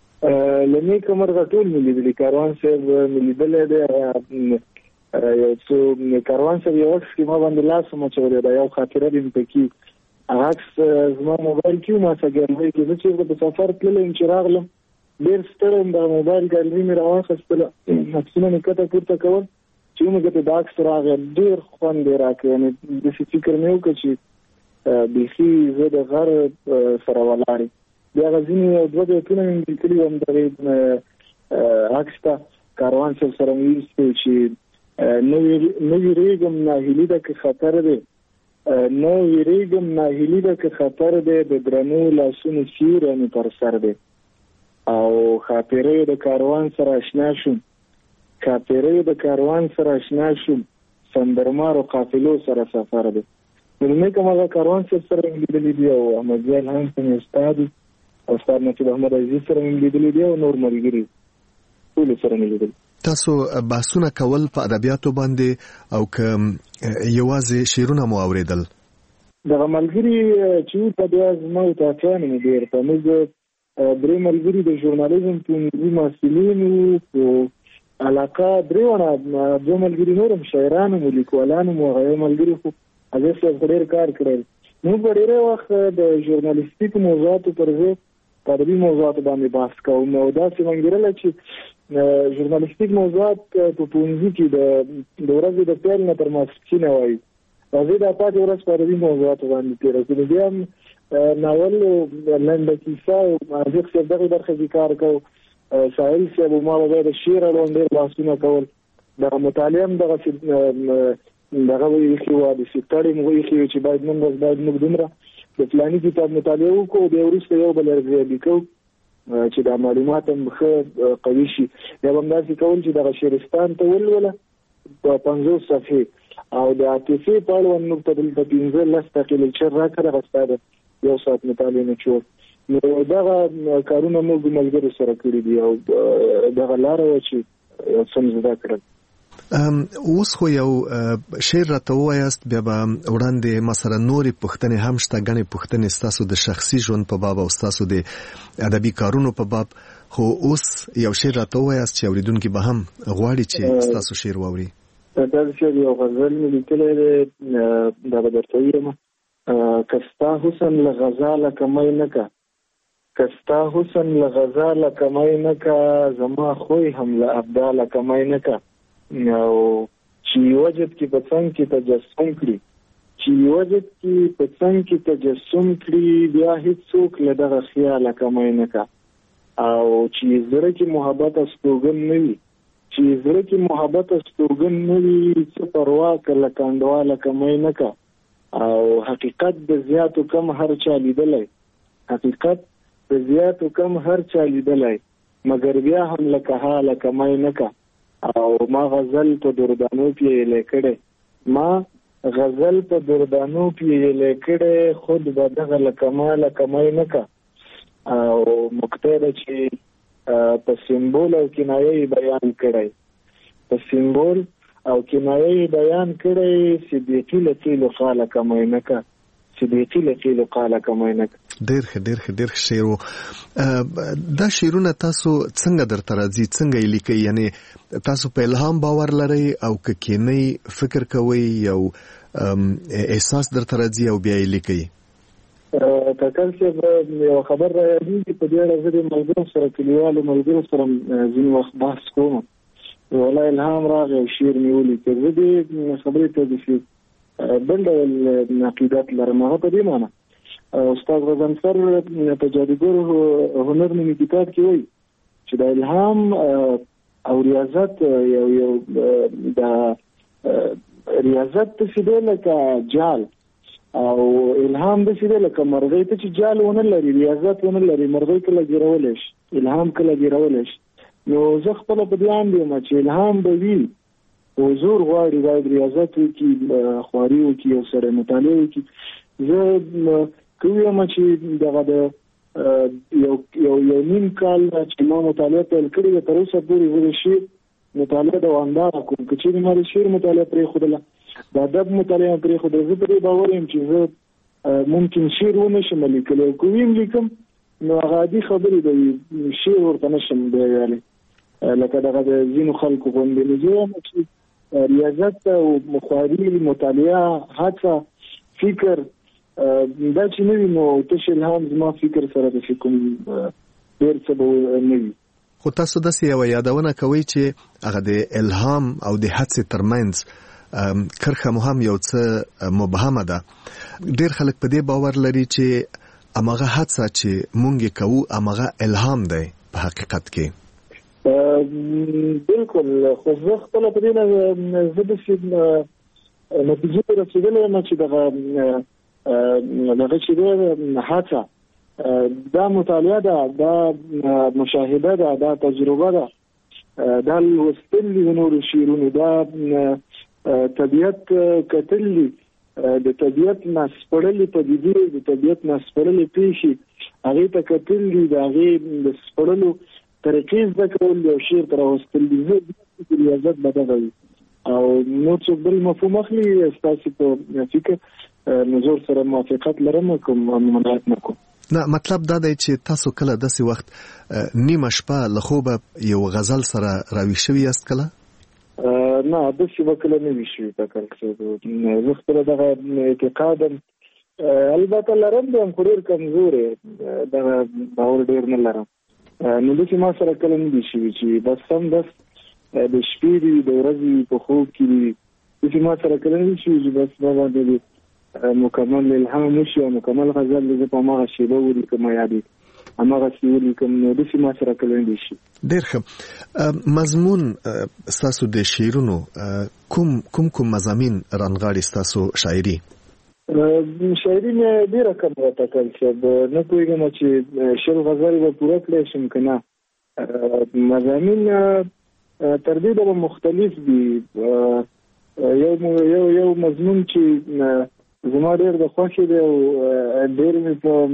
له نیکه مرغه ټول مې لیدلي. کاروان صاحب مې لیدلی دی، یو څو کاروان صاحب یو عکس کې ما باندې لاس مچولی دی، یو خاطره دې مې پکې هغه عکس زما موبایل کې و. ما څه ګیلرۍ کې زه چې په سفر تللی یم چې راغلم ډېر ستړی یم، د موبایل ګیلري مې راواخیستله، عکسونه مې کته پورته کول چې ومې کته د عکس راغی، ډېر خوند یې راکړ. یعنې داسې فکر مې وکړ چې بیخي زه د غر سره ولاړ یم. بیا هغه ځینې دوه بیتونه مې لیکلي وم دغې عکس ته، کاروان صاحب سره مې ویستو چې نه ویرېږم ناهیلي ده که خطر دی، نه ویرېږم ناهیلي ده که خطر دی، د درنو لاسونو سیوری مې پر سر دی. او خاطرې د کاروان سره آشنا شوم، خاطرې د کاروان سره آشنا شوم، سندرمارو قافلو سره سفر دی. نو مې کوم هغه کاروان سره مې لیدلي دي او احمد ضیا الهام مې استاد او استاد نقیب احمد عزیزي سره مې لیدلي دي او نور ملګري ټول سره مې لیدلي. تاسو بحثونه کول په ادبیاتو باندې او که یوازې شعرونه مو اوریدل؟ دغه ملګري چې په دې زما او تاسو نه ډېر په موږ درې ملګري د ژورنالیزم پوهنځي محصلین وو، په علاقه درېونه دوه ملګري نور هم شاعران وو، لیکوالان وو، هغه ملګري خو هغې صاحب ډېر کار کړی. موږ په ډېری وخت د ژورنالیستیکو موضوعاتو پر ځای په ادبي موضوعاتو باندې بحث کوو. نو داسې منګېدله چې ژورنالیستیک موضوعات په پوهنځي کې د ورځې د پیل نه تر ماسپښینه وایي، راځئ دا پاتې ورځ په ادبي موضوعاتو باندې تېره کړو. بیا هم ناول لنډه کیسه او عزیق صاحب دغې برخه کې کار کوو، ساحل صاحب او ما به بیا د شعر اړوند ډېر بحثونه کول. دغه مطالعه هم دغسې دغه به یې ایښي وه، د سکتړې مو ایښي وي چې باید نن ورځ باید موږ دومره د فلاني کتاب مطالعه وکړو، بیا وروسته یو بل ارزیابي کوو چې دا معلومات هم ښه قوي شي. یا به همداسې کول چې دغه شعرستان ته ولوله په پنځوس صفحې او د عاطفې په اړوند موږ ته دلته پنځه لس دقیقې لیکچر راکړه، هغه ستا د یو ساعت مطالعه نه چور. نو دغه کارونه موږ ملګرو سره کړي دي او دغه لاره وه چې یو څه مې زده کړل. اوس خو یو شعر راته ووایاست، بیا به وړاندې ما سره نورې پوښتنې هم شته، ګڼې پوښتنې ستاسو د شخصي ژوند په باب او ستاسو د ادبي کارونو په باب. خو اوس یو شعر راته ووایاست چې اورېدونکي به هم غواړي چې ستاسو شعر واوري. دا شعر یو غزل مې لیکلی دی، دا به درته ووایم: کستا حسن له غزاله کمی نه که، کستا حسن له غزاله کمی نه که، زما خوی هم له ابداله کمی نه که. او چې وجد کې په څنګ کې تجسم کړي، چې وجد کې په څنګه کې تجسم کړي بیا هیڅوک له دغه خیال کمای نه کا او چې زړه کې محبت استوګن نه وي چې زړه کې محبت استوګن نه وي څه پروا کله کاندواله کمای نه کا او حقیقت د زیاتو کم هر چا لیدلای حقیقت د زیاتو کم هر چا لیدلای مگر بیا هم لکه حاله کمای نه کا او ما غزل په دردانو کې لیکړې ما غزل په دردانو کې لیکړې خود به دغه لکمال کمای نه کا او مقتدا چې په سیمبول او کنایه بیان کړی په سیمبول او کنایه بیان کړی چې د کله کله خاله کمای نه کا چې د کله کله قاله کمای نه کا ډېر ډېر ډېر شعرو دا شعرونه تاسو څنګه درته راځي څنګه یې لیکئ یعنی تاسو په الهام باور لرئ او که کینئ فکر کوئ یو احساس درته راځي او بیا یې لیکئ تکل چې یو خبر را یادېږي په دې اړه زه د ملګرو سره کلیوالو ملګرو سره ځینې وخت بحث کوم ولا الهام راغی او شعر مې ولیکه زه دې خبرې ته داسې بل ډول عقیدت لرم هغه په دې معنی استاد غزنفر په جادوګر هنر نومي کتاب کې وایي چې د الهام او ریاضت یو یو د ریاضت ته سیده لکه جال او الهام د سیده لکه مرغۍ ته چې جال ونه لري ریاضت ونه لري مرغۍ کله ګیرولای شي الهام کله ګیرولای شي نو زه خپل په دې اندیم چې الهام به وي حضور غواړي باید ریاضت وکړي خواري وکړي او سره مطالعه وکړي زه کوم چې دغه د یو یو یو نیم کال چې ما مطالعه پیل کړې تر اوسه پورې زه شعر مطالعه دوامدار کوم چې ما د شعر مطالعه پرې خوده د ادب مطالعه پرې خوده زه په دې باور یم چې زه ممکن شعر ونه شم لیکلی کوم لیکم نو غادي خبرې د شعر ورته نشم ویلی لکه دغه د ځینو خلکو غوندې نو زه چې ریاضت او مخاري مطالعه هڅه فکر دا چې نه وي نو تش الهام زما فکر سره د کوم ډېر څه به نه وي خو تاسو داسې یوه یادونه کوئ چې هغه د الهام او د هڅې ترمنځ کرښه مو هم یو څه مبهمه ده ډېر خلک په دې باور لري چې هماغه هڅه چې مونږ یې کوو هماغه الهام دی په حقیقت کې بالکل خو زه خپله په دې نه زه داسې نتیجې ته رسېدلی یم چې دغه دغه چې دی هڅه دا مطالعه ده دا مشاهده ده دا تجربه ده دا لوستل دي د نورو شعرونو دا طبیعت کتل دي د طبیعت نه سپړلې پدیدې د طبیعت نه سپړلې پیښې هغې ته کتل دي د هغې د سپړلو طریقې زده کول یو شعر ته راوستل دي زه ریاضت به دغه وي او نور څوک بل مفهوم اخلي ستاسو په فکر نظر سره موافقت لرم کوم ممانعت نه کوم نه مطلب دا دی چې تاسو کله داسې وخت نیمه شپه له خوبه یو غزل سره راویښ شوي یاست کله نه داسې به کله نه وي شوي تکل زه خپله دغه اعتقادم البته لرم دی هم خو ډېر کمزوری دغه باور ډېر نه لرم نو داسې ما سره کله نه دي شوي چې بس هم بس د شپې دي د ورځې په خوب کې دي داسې ما سره کله نه دي شوي چې بس ما باندې مکمل الهام وشي او مکمل غزل زه په هماغه شیبه ولیکم یا دې هماغسې ولیکم نو داسې ما سره کله نه دي شي ډېر ښه مضمون ستاسو د شعرونو کوم کوم کوم مضامین رانغاړي ستاسو شاعري شاعري مې ډېره کم وټاکل چې نه پوهېږم چې شل غزل به پوره کړی شم که نه مضامین تر دې ډول مختلف دي یو یو یو مضمون چې زما ډېر د خوښې دی او ډېر مې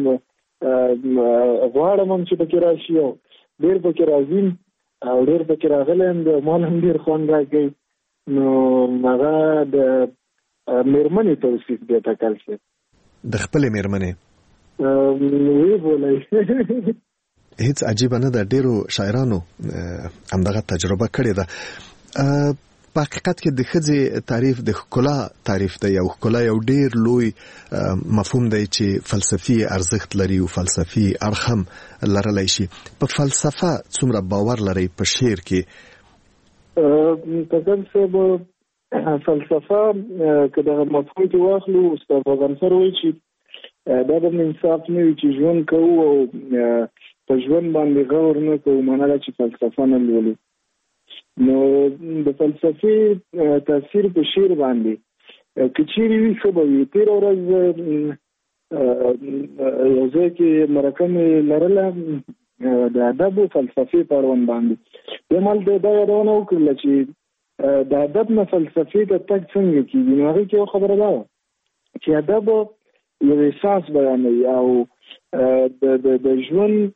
په غواړم هم چې پکې راشي او ډېر پکې راځي او ډېر پکې راغلی یم د ما هم ډېر خوند راکوي نو هغه د مېرمنې توصیف دی ټاکل شوی د خپلې مېرمنې ویې بولئ هیڅ عجیبه نه ده ډېرو شاعرانو همدغه تجربه کړې ده په حقیقت کې د ښځې تعریف د ښکلا تعریف دی او ښکلا یو ډېر لوی مفهوم دی چې فلسفي ارزښت لري او فلسفي اړخ هم لرلی شي په فلسفه څومره باور لرئ په شعر کې تقدم صاحب فلسفه که د مفهوم کې واخلو استاد غنصر وایي چې دا د انصاف نه وي چې ژوند کوو او په ژوند باندې غور نه کوو، معنا دا چې فلسفه نه لولو. نو د فلسفې تاثیر په شعر باندې که چیرې وي ښه به وي. تېره ورځ یو ځای کې مرکه مې لرله د ادب او فلسفې په اړوند باندې. بیا مالته دا یادونه وکړله چې د ادب نه فلسفې ته تګ څنګه کېږي. نو هغې کې یو خبره دا وه چې ادب یو احساس بیانوي او د ژوند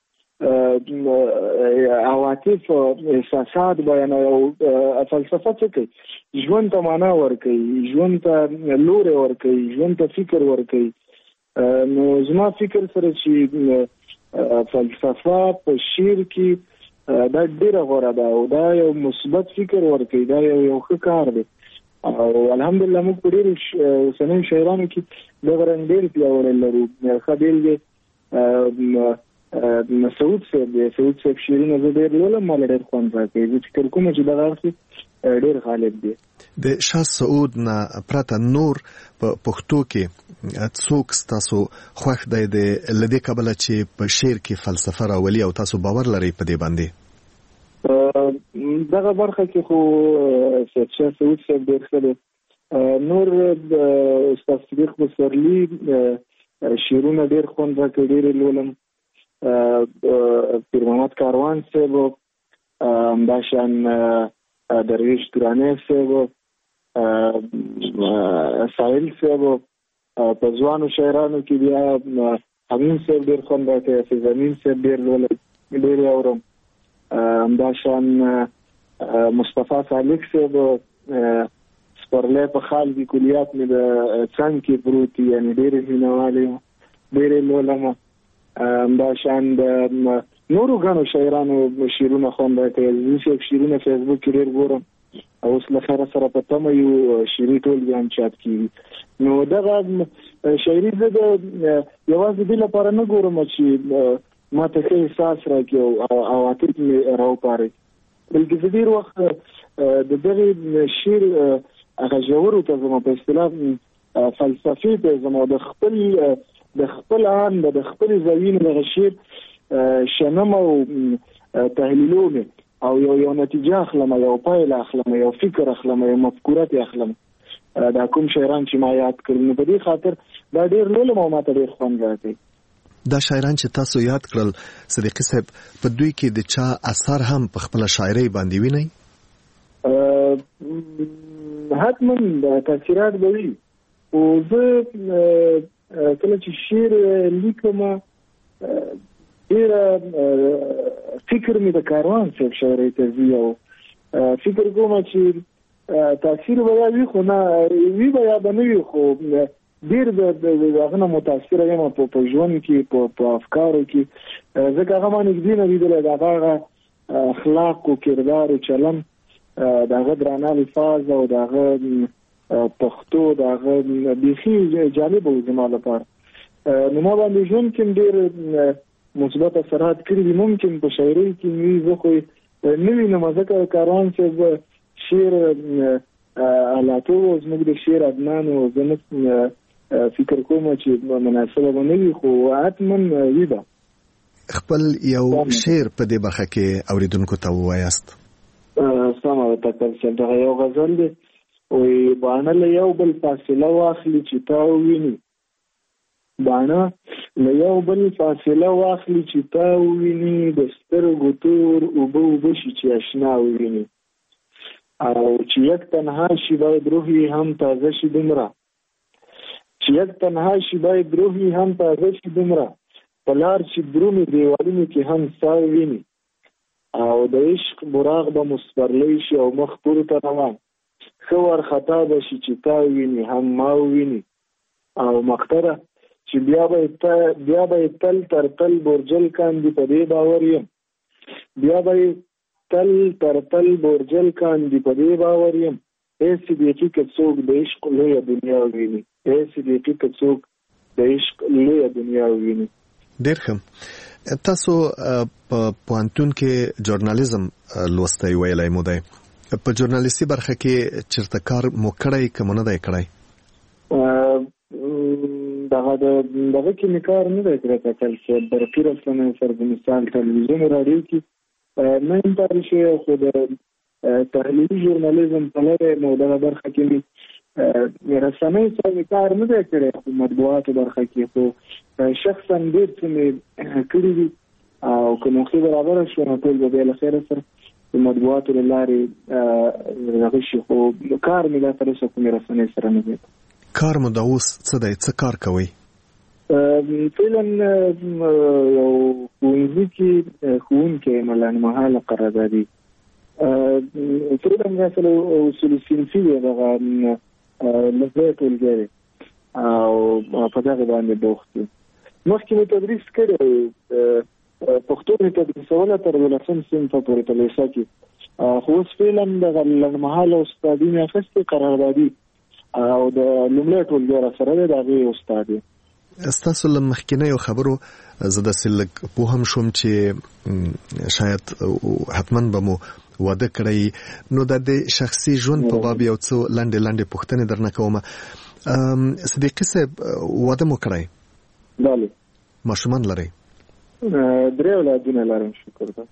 عواطف احساسات بیانوي. او فلسفه څه کوي؟ ژوند ته معنا ورکوي، ژوند ته لوری ورکوي، ژوند ته فکر ورکوي. نو زما فکر سره چې فلسفه په شعر کې دا ډېره غوره ده او دا یو مثبت فکر ورکوي، دا یو یو ښه کار دی. او الحمدلله موږ په ډېرو اوسنیو شاعرانو کې دغه رنګ ډېر پیاوړی لرو. ښه بېلګې مسعود صاحب دی. مسعود صاحب شعرونه زه ډېر لولم، ما له ډېر خوند راکوي. زه فکر کوم چې دغه اړخ ډېر غالب دی. د شاه سعود نه پرته نور په پښتو کې څوک ستاسو خوښ دی د لدې کبله چې په شعر کې فلسفه راولي او تاسو باور لرئ په دې باندې؟ دغه برخه کې خو سید شاه سعود صاحب ډېر ښه دی. نور د استاد صدیق پسرلي شعرونه ډېر خوند راکوي، ډېر لولم. پیر محمد کاروان صاحب، همداشان درویش درانه صاحب، ساحل صاحب. په ځوانو شاعرانو کې بیا امین صاحب ډېر خوند راکوي، حافظ امین صاحب ډېر لولم، ډېر یې اورم. همداشان مصطفی صالح صاحب، سپرلی په خال کې کلیات مې د څنګ کې پروت دي، یعنې ډېرې مینهوال یم، ډېرې لولم. همداشان د نورو ګڼو شاعرانو شعرونه خوند راکوي. زه صاحب شعرونه فیسبوک کې ډېر ګورم او اوس له خیره سره په تمه یو شعري ټولګې هم چاپ کېږي. نو دغه شاعري زه د یوازې دې لپاره نه ګورم چې ما ته ښه احساس راکړي او عواطف مې راوپاري، بلکې زه ډېر وخت د دغې شعر هغه ژورو ته ځم، په اصطلاح فلسفې ته ځم او د خپل د خپل آن د خپل زاویې دغه شعر شنم او تحلیلوم او یو یو نتیجه اخلم، یو پایله اخلم، یو فکر اخلم، یو مفکورات اخلم. دا کوم شاعران چې ما یاد کړل، نو په دې خاطر دا ډېر لولم او ما ته ډېر خوند راکوي. دا شاعران چې تاسو یاد کړل صدیقي صاحب، په دوی کې د چا اثر هم په خپل شاعرۍ باندې وینئ؟ حتما تاثیرات به وي. او زه کله چې شعر لیکم ډېره فکر مې د کاروان صاحب شاعرۍ ته ځي او فکر کوم چې تاثیر به یا وي، خو نه وي به یا به نه وي، خو ډېر د هغه نه متاثره یم په ژوند کې، په افکارو کې. ځکه هغه ما نږدې نه لیدلی، د هغه اخلاق او کردار او چلن، د هغه درانه الفاظ او د هغه پښتو د هغه بیخي جالبه و زما لپاره. نو ما باندې ژوند کې ډېر مثبت اثرات کړي دي. ممکن په شاعرۍ کې مې زه خو نه وینم، ځکه کاروان صاحب شعر حالاتو زموږ د شعر ادنان و زه نه فکر کوم چې مناسبه به نه وي، خو حتما وي به. خپل یو شعر په دې برخه کې اوریدونکو ته ووایاست. سمه ده تکل صاحب، دغه یو غزل دی وی باڼه له یو بل فاصله واخلي چې تا وویني، باڼه له یو بل فاصله واخلي چې تا وویني، د سترګو تور اوبه اوبه شي چې اشنا وویني، او چې یک تنها شي باید روح یې هم تازه شي دومره، چې یک تنها شي باید روح یې هم تازه شي دومره، په لار چې درومي دیوالونو کې هم سا وویني، او د عشق براق به مسپرلی شي او مخ پورته روان، ښه وارخطا به شي چې تا وویني هم ما وویني، او مقتره چې بیا به بیا به تل تر تل بورجل کاندي په دې باور یم، بیا به تل تر تل بورجل کاندي په دې باور یم، ای صدیقي که څوک د عشق لویه دنیا وویني، ای صدیقي که څوک د عشق لویه دنیا وویني. ډېر ښه. تاسو په پوهنتون کې ژورنالیزم لوستی ویلی مو دی، په ژورنالیستي برخه کې چیرته کار مو کړی که مو نه دی کړی؟ دغه دغه کې مې کار نه دی کړی تکل چې برقي رسنیو سره د مثال ټلویزیون راډیو کې نه یم پاتې شوی، خو د تحلیلي ژورنالیزم په لرې مو دغه برخه کې مې رسنیو سره مې کار نه دی کړی، خو مطبوعاتو برخه کې خو شخصا ډېر څه مې کړي دي او که موقع برابره شوه نو ټول به بیا له خیره سره د مطبوعاتو له لارې دغه شي، خو کار مې لا تر اوسه کومې رسنۍ سره نه دی. کار مو د اوس څه دی؟ څه کار کوئ؟ فعلا یو ښوونځي کې ښوونکی یم لنډمهاله قراردادي. فعلا مثلا اصول صنفي دی، دغه لږ ټولګی دی او په دغه باندې بوخت یم. مخکې مې تدریس کړی، پښتو مې تدریسوله تر دولسم صنفه پورې په لیسه کې، خو اوس فعلا دغه لنډمهاله استادي مې اخیستې قراردادي او د لومړي ټولګي را سره دی د هغې استاد یم. ستاسو له مخکینیو خبرو زه داسې لږ پوهم شوم چې شاید حتما به مو واده کړی، نو د دې شخصي ژوند په باب یو څه لنډې لنډې پوښتنې درنه کوم. صدیقي صاحب واده مو کړی؟ بله. ماشومان لرئ؟ درې اولادونه لرم شکر ده.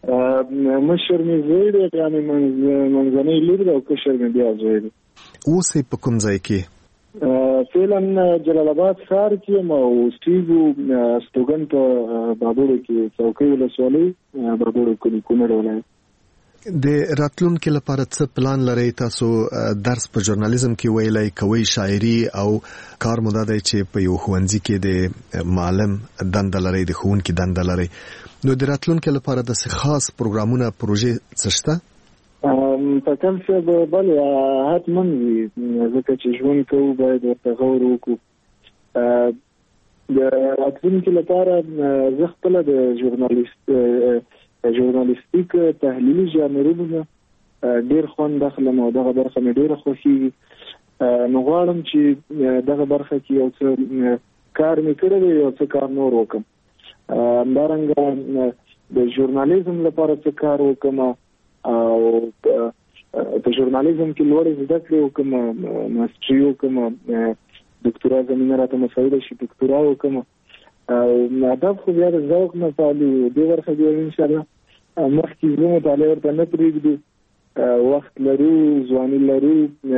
مشر مې زوی دی، بیا مې منځنۍ لور ده او کشر مې بیا زوی دی. اوس یې په کوم ځای کې؟ فعلا جلال آباد ښار کې یم او اوسېږو استوګن په بابړو کې، څوکۍ ولسوالۍ بابړو کلي، کونړ ولایت. د راتلونکي لپاره څه پلان لرئ؟ تاسو درس په ژورنالیزم کې ویلی، کوئ شاعري او کار مو دا دی چې په یو ښوونځي کې د معلم دنده لرئ، د ښوونکي دنده لرئ، نو د راتلونکي لپاره داسې خاص پروګرامونه پروژې څه شته؟ په کم څه به بله حتما وي، ځکه چې ژوند کوو باید ورته غور وکړو. د راتلونکي لپاره زه خپله د ژورنالیست ژورنالیستیک تحلیلي ژانرونو ډېر خوند اخلم او دغه برخه مې ډېره خوښېږي، نو غواړم چې دغه برخه کې یو څه کار مې کړی دی، یو څه کار نور وکړم. همدارنګه د ژورنالیزم لپاره څه کار وکړم او په ژورنالیزم کې لوړې زده کړې وکړم، ماسټري وکړم، دکتورا زمینه راته مساعده شي دکتورا وکړم. هدف خو بیا د ذوق نه پالي، دې برخه بیا انشاءالله مخکې زه مطالعه ورته نه پرېږدو، وخت لرو، ځواني لرو،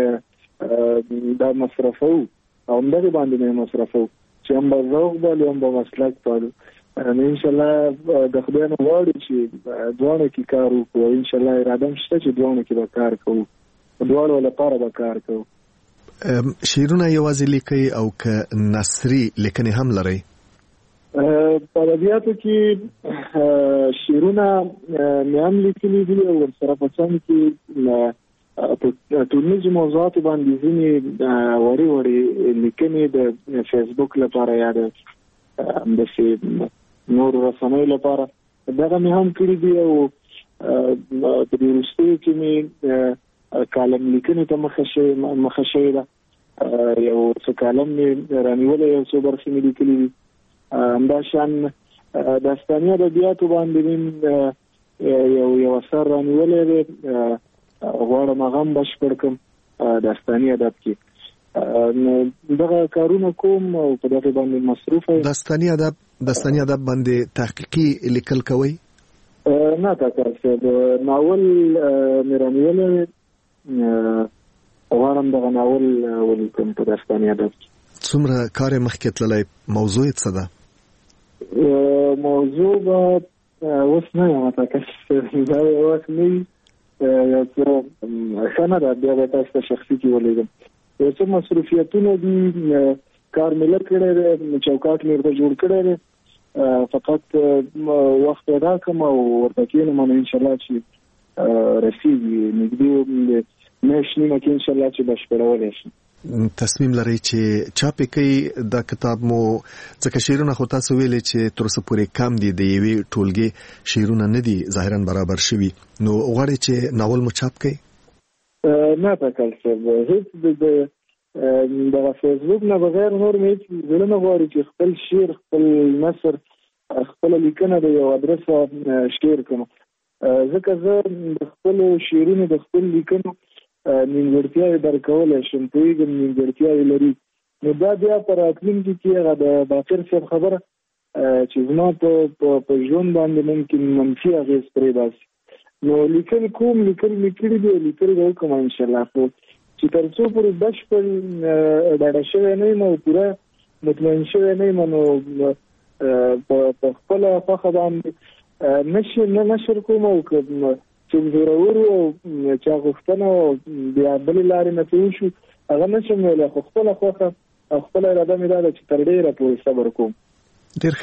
دا مصرفوو او همدغې باندې مې مصرفوو چې هم به ذوق پالو هم به مسلک پالو. نو انشاءالله د خدای نه غواړو چې دواړو کې کار وکړو، انشاءالله اراده هم شته چې دواړو کې به کار کوو، دواړو لپاره به کار کوو. شعرونه یوازې لیکئ او که نثري لیکنې هم لرئ؟ په ادبیاتو کې شعرونه مې هم لیکلي دي او ورسره په څنګ کې په ټولنیزو موضوعاتو باندې ځینې وړې وړې لیکنې د فیسبوک لپاره یا د همداسې نورو رسنیو لپاره دغه مې هم کړي دي او په دې وروستیو کې مې کالم لیکنې ته مخه شوې ده، یو څه کالم مې رانیولی، یو څو برخې مې لیکلي دي. همداشان داستاني ادبیاتو باندې یو یو اثر رانیولی دی، غواړم هغه هم بشپړ کړم داستاني ادب کې. نو دغه کارونه کوم او په دغه باندې مصروف یم. داستاني ادب داستاني ادب باندې تحقیقي لیکل کوئ؟ نه تاسو د ناول مې رانیولی، غواړم دغه ناول ولیکم په داستاني ادب کې. څومره کار یې مخکې تللی؟ موضوع یې څه ده؟ موضوع به اوس نه یم تکل دا وخت نه وي، یو څه ښه نه ده، بیا به تاسو ته شخصي کې ولیږم. یو څه مصروفیتونه دي، کار مې لږ کړی دی، چوکاټ مې ورته جوړ کړی دی، فقط وخت پیدا کړم او ورته کښېنم، نو انشاءالله چې رسېږي نږدې میاشت نیمه کې انشاءالله چې بشپړولی شي. تصمیم لرئ چې چاپ یې کوئ دا کتاب مو؟ ځکه شعرونه خو تاسو ویلې چې تر اوسه پورې کم دي، د یوې ټولګې شعرونه نه دي ظاهرا برابر شوي، نو غواړئ چې ناول مو چاپ کړئ؟ نه تکل صاحب، هیڅ د دغه فیسبوک نه بغیر نور مې هیڅ زړه نه غواړي چې خپل شعر، خپل نثر، خپله لیکنه د یو ادرسه شعر کړم. ځکه زه د خپلو شعرونو د خپل لیکنو نیمګړتیاوې درکولی شم، پوهېږم نیمګړتیاوې لري. نو دا بیا په راتلونکي کې هغه د باقر صاحب خبره چې زما په ژوند باندې ممکن منفي اغېز پرې باسي. نو لیکل کوم لیکل مې کړي دي، لیکل به وکړم انشاءالله، خو چې تر څو پورې بشپړ ډاډه شوی نه یم او پوره مطمئن شوی نه یم، نو په خپله خوښه باندې نه نشر کوم. او چې زورور او چا غوښتنه او بیا بلې لارې نه پوه شو هغه نشم ویلی، خو خپله خوښه او خپله اراده مې دا ده چې تر ډېره پورې صبر کوم. ډېر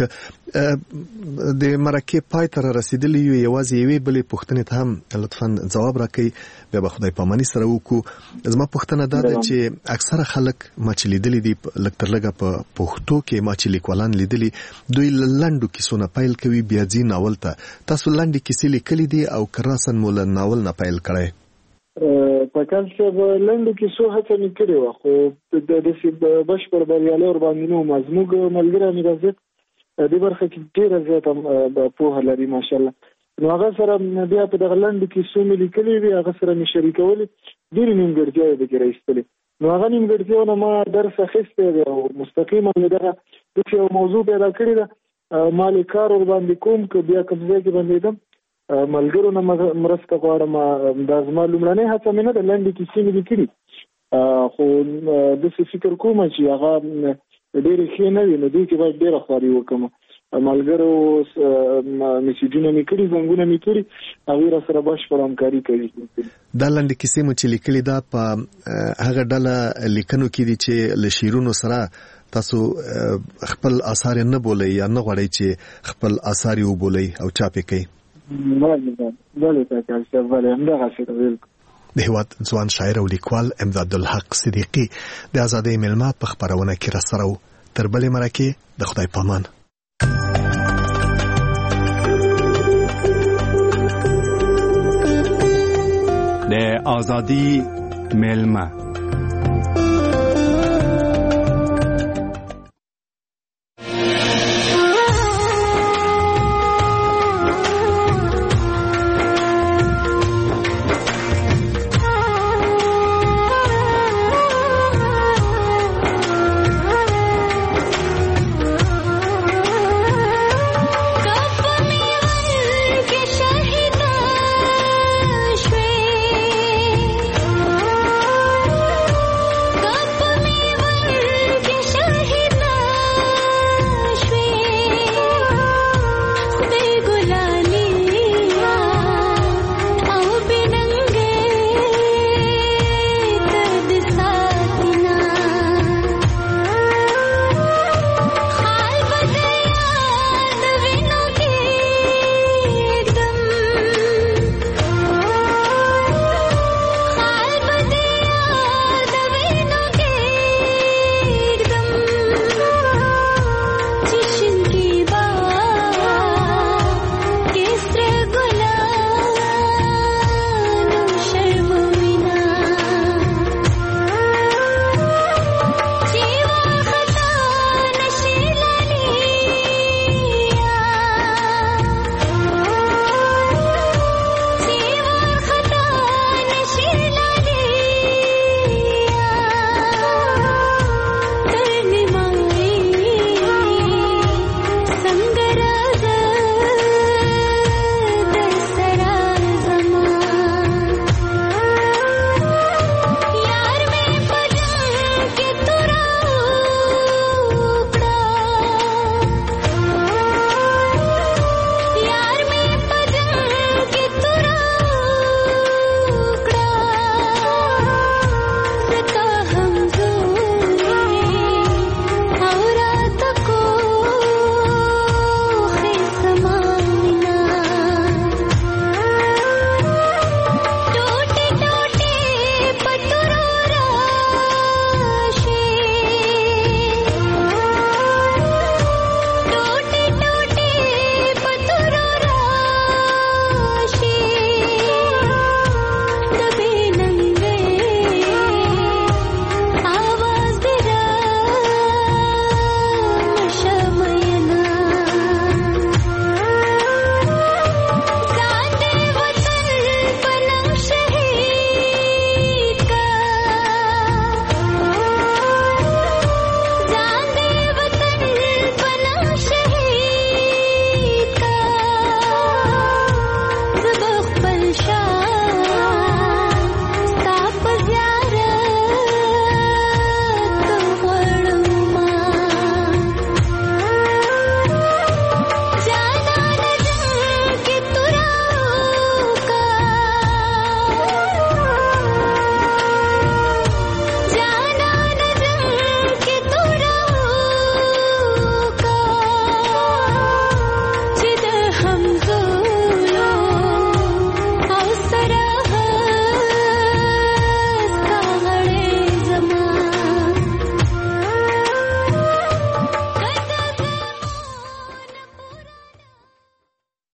ښه. د مرکې پای ته را رسېدلي یو، یوازې یوې بلې پوښتنې ته هم لطفا ځواب راکړئ، بیا به خدای پاماني سره وکړو. زما پوښتنه دا ده چې اکثره خلک ما چې لیدلي دي لږ تر لږه په پښتو کې ما چې لیکوالان لیدلي، دوی له لنډو کیسو نه پیل کوي بیا ځي ناول ته. تاسو لنډې کیسې لیکلي دي او که راسن مو له ناول نه پیل کړی؟ پکال صاحب لنډو کیسو هڅه مې کړې وه، خو داسې بشپړ بریالی ورباندې نه وم. زموږ ملګری میرزق دې برخه کې ډېره زیاته پوهه لري ماشاءالله. نو هغه سره بیا په دغه لنډو کیسو مې لیکلې وي، هغه سره مې شریکولې، ډېرې نیمګړتیاوې پکې راایستلې. نو هغه نیمګړتیاو نه ما درس اخیستی دی او مستقیما مې دغه داسې یو موضوع پیدا کړې ده، ما لې کار ورباندې کوم که بیا کوم ځای کې بندېدم ملګرو نه مرسته غواړم. دا زما لومړنۍ هڅه مې نه ده، لنډې کیسې مې لیکلي، خو داسې فکر کوم چې هغه ډېرې ښې نه وي، نو دوی کې باید ډېره خواري وکړم. ملګرو میسیجونه مې کړي، زنګونه مې کړي، هغوی را سره بشپړ همکاري کوي. دا لنډې کیسې مو چې لیکلي دا په هغه ډله لیکنو کې دي چې له شعرونو سره تاسو خپل آثار نه بولئ یا نه غواړئ چې خپل آثار یې وبولئ او چاپ یې کوئ؟ بله بله پاکال صاحب، بله همدغسې ده، بالکل. د هېواد ځوان شاعر او لیکوال امداد الحق صدیقي د ازادۍ میلمه په خپرونه کې راسره و. تر بلې مرکې د خدای پامان. د ازادۍ میلمه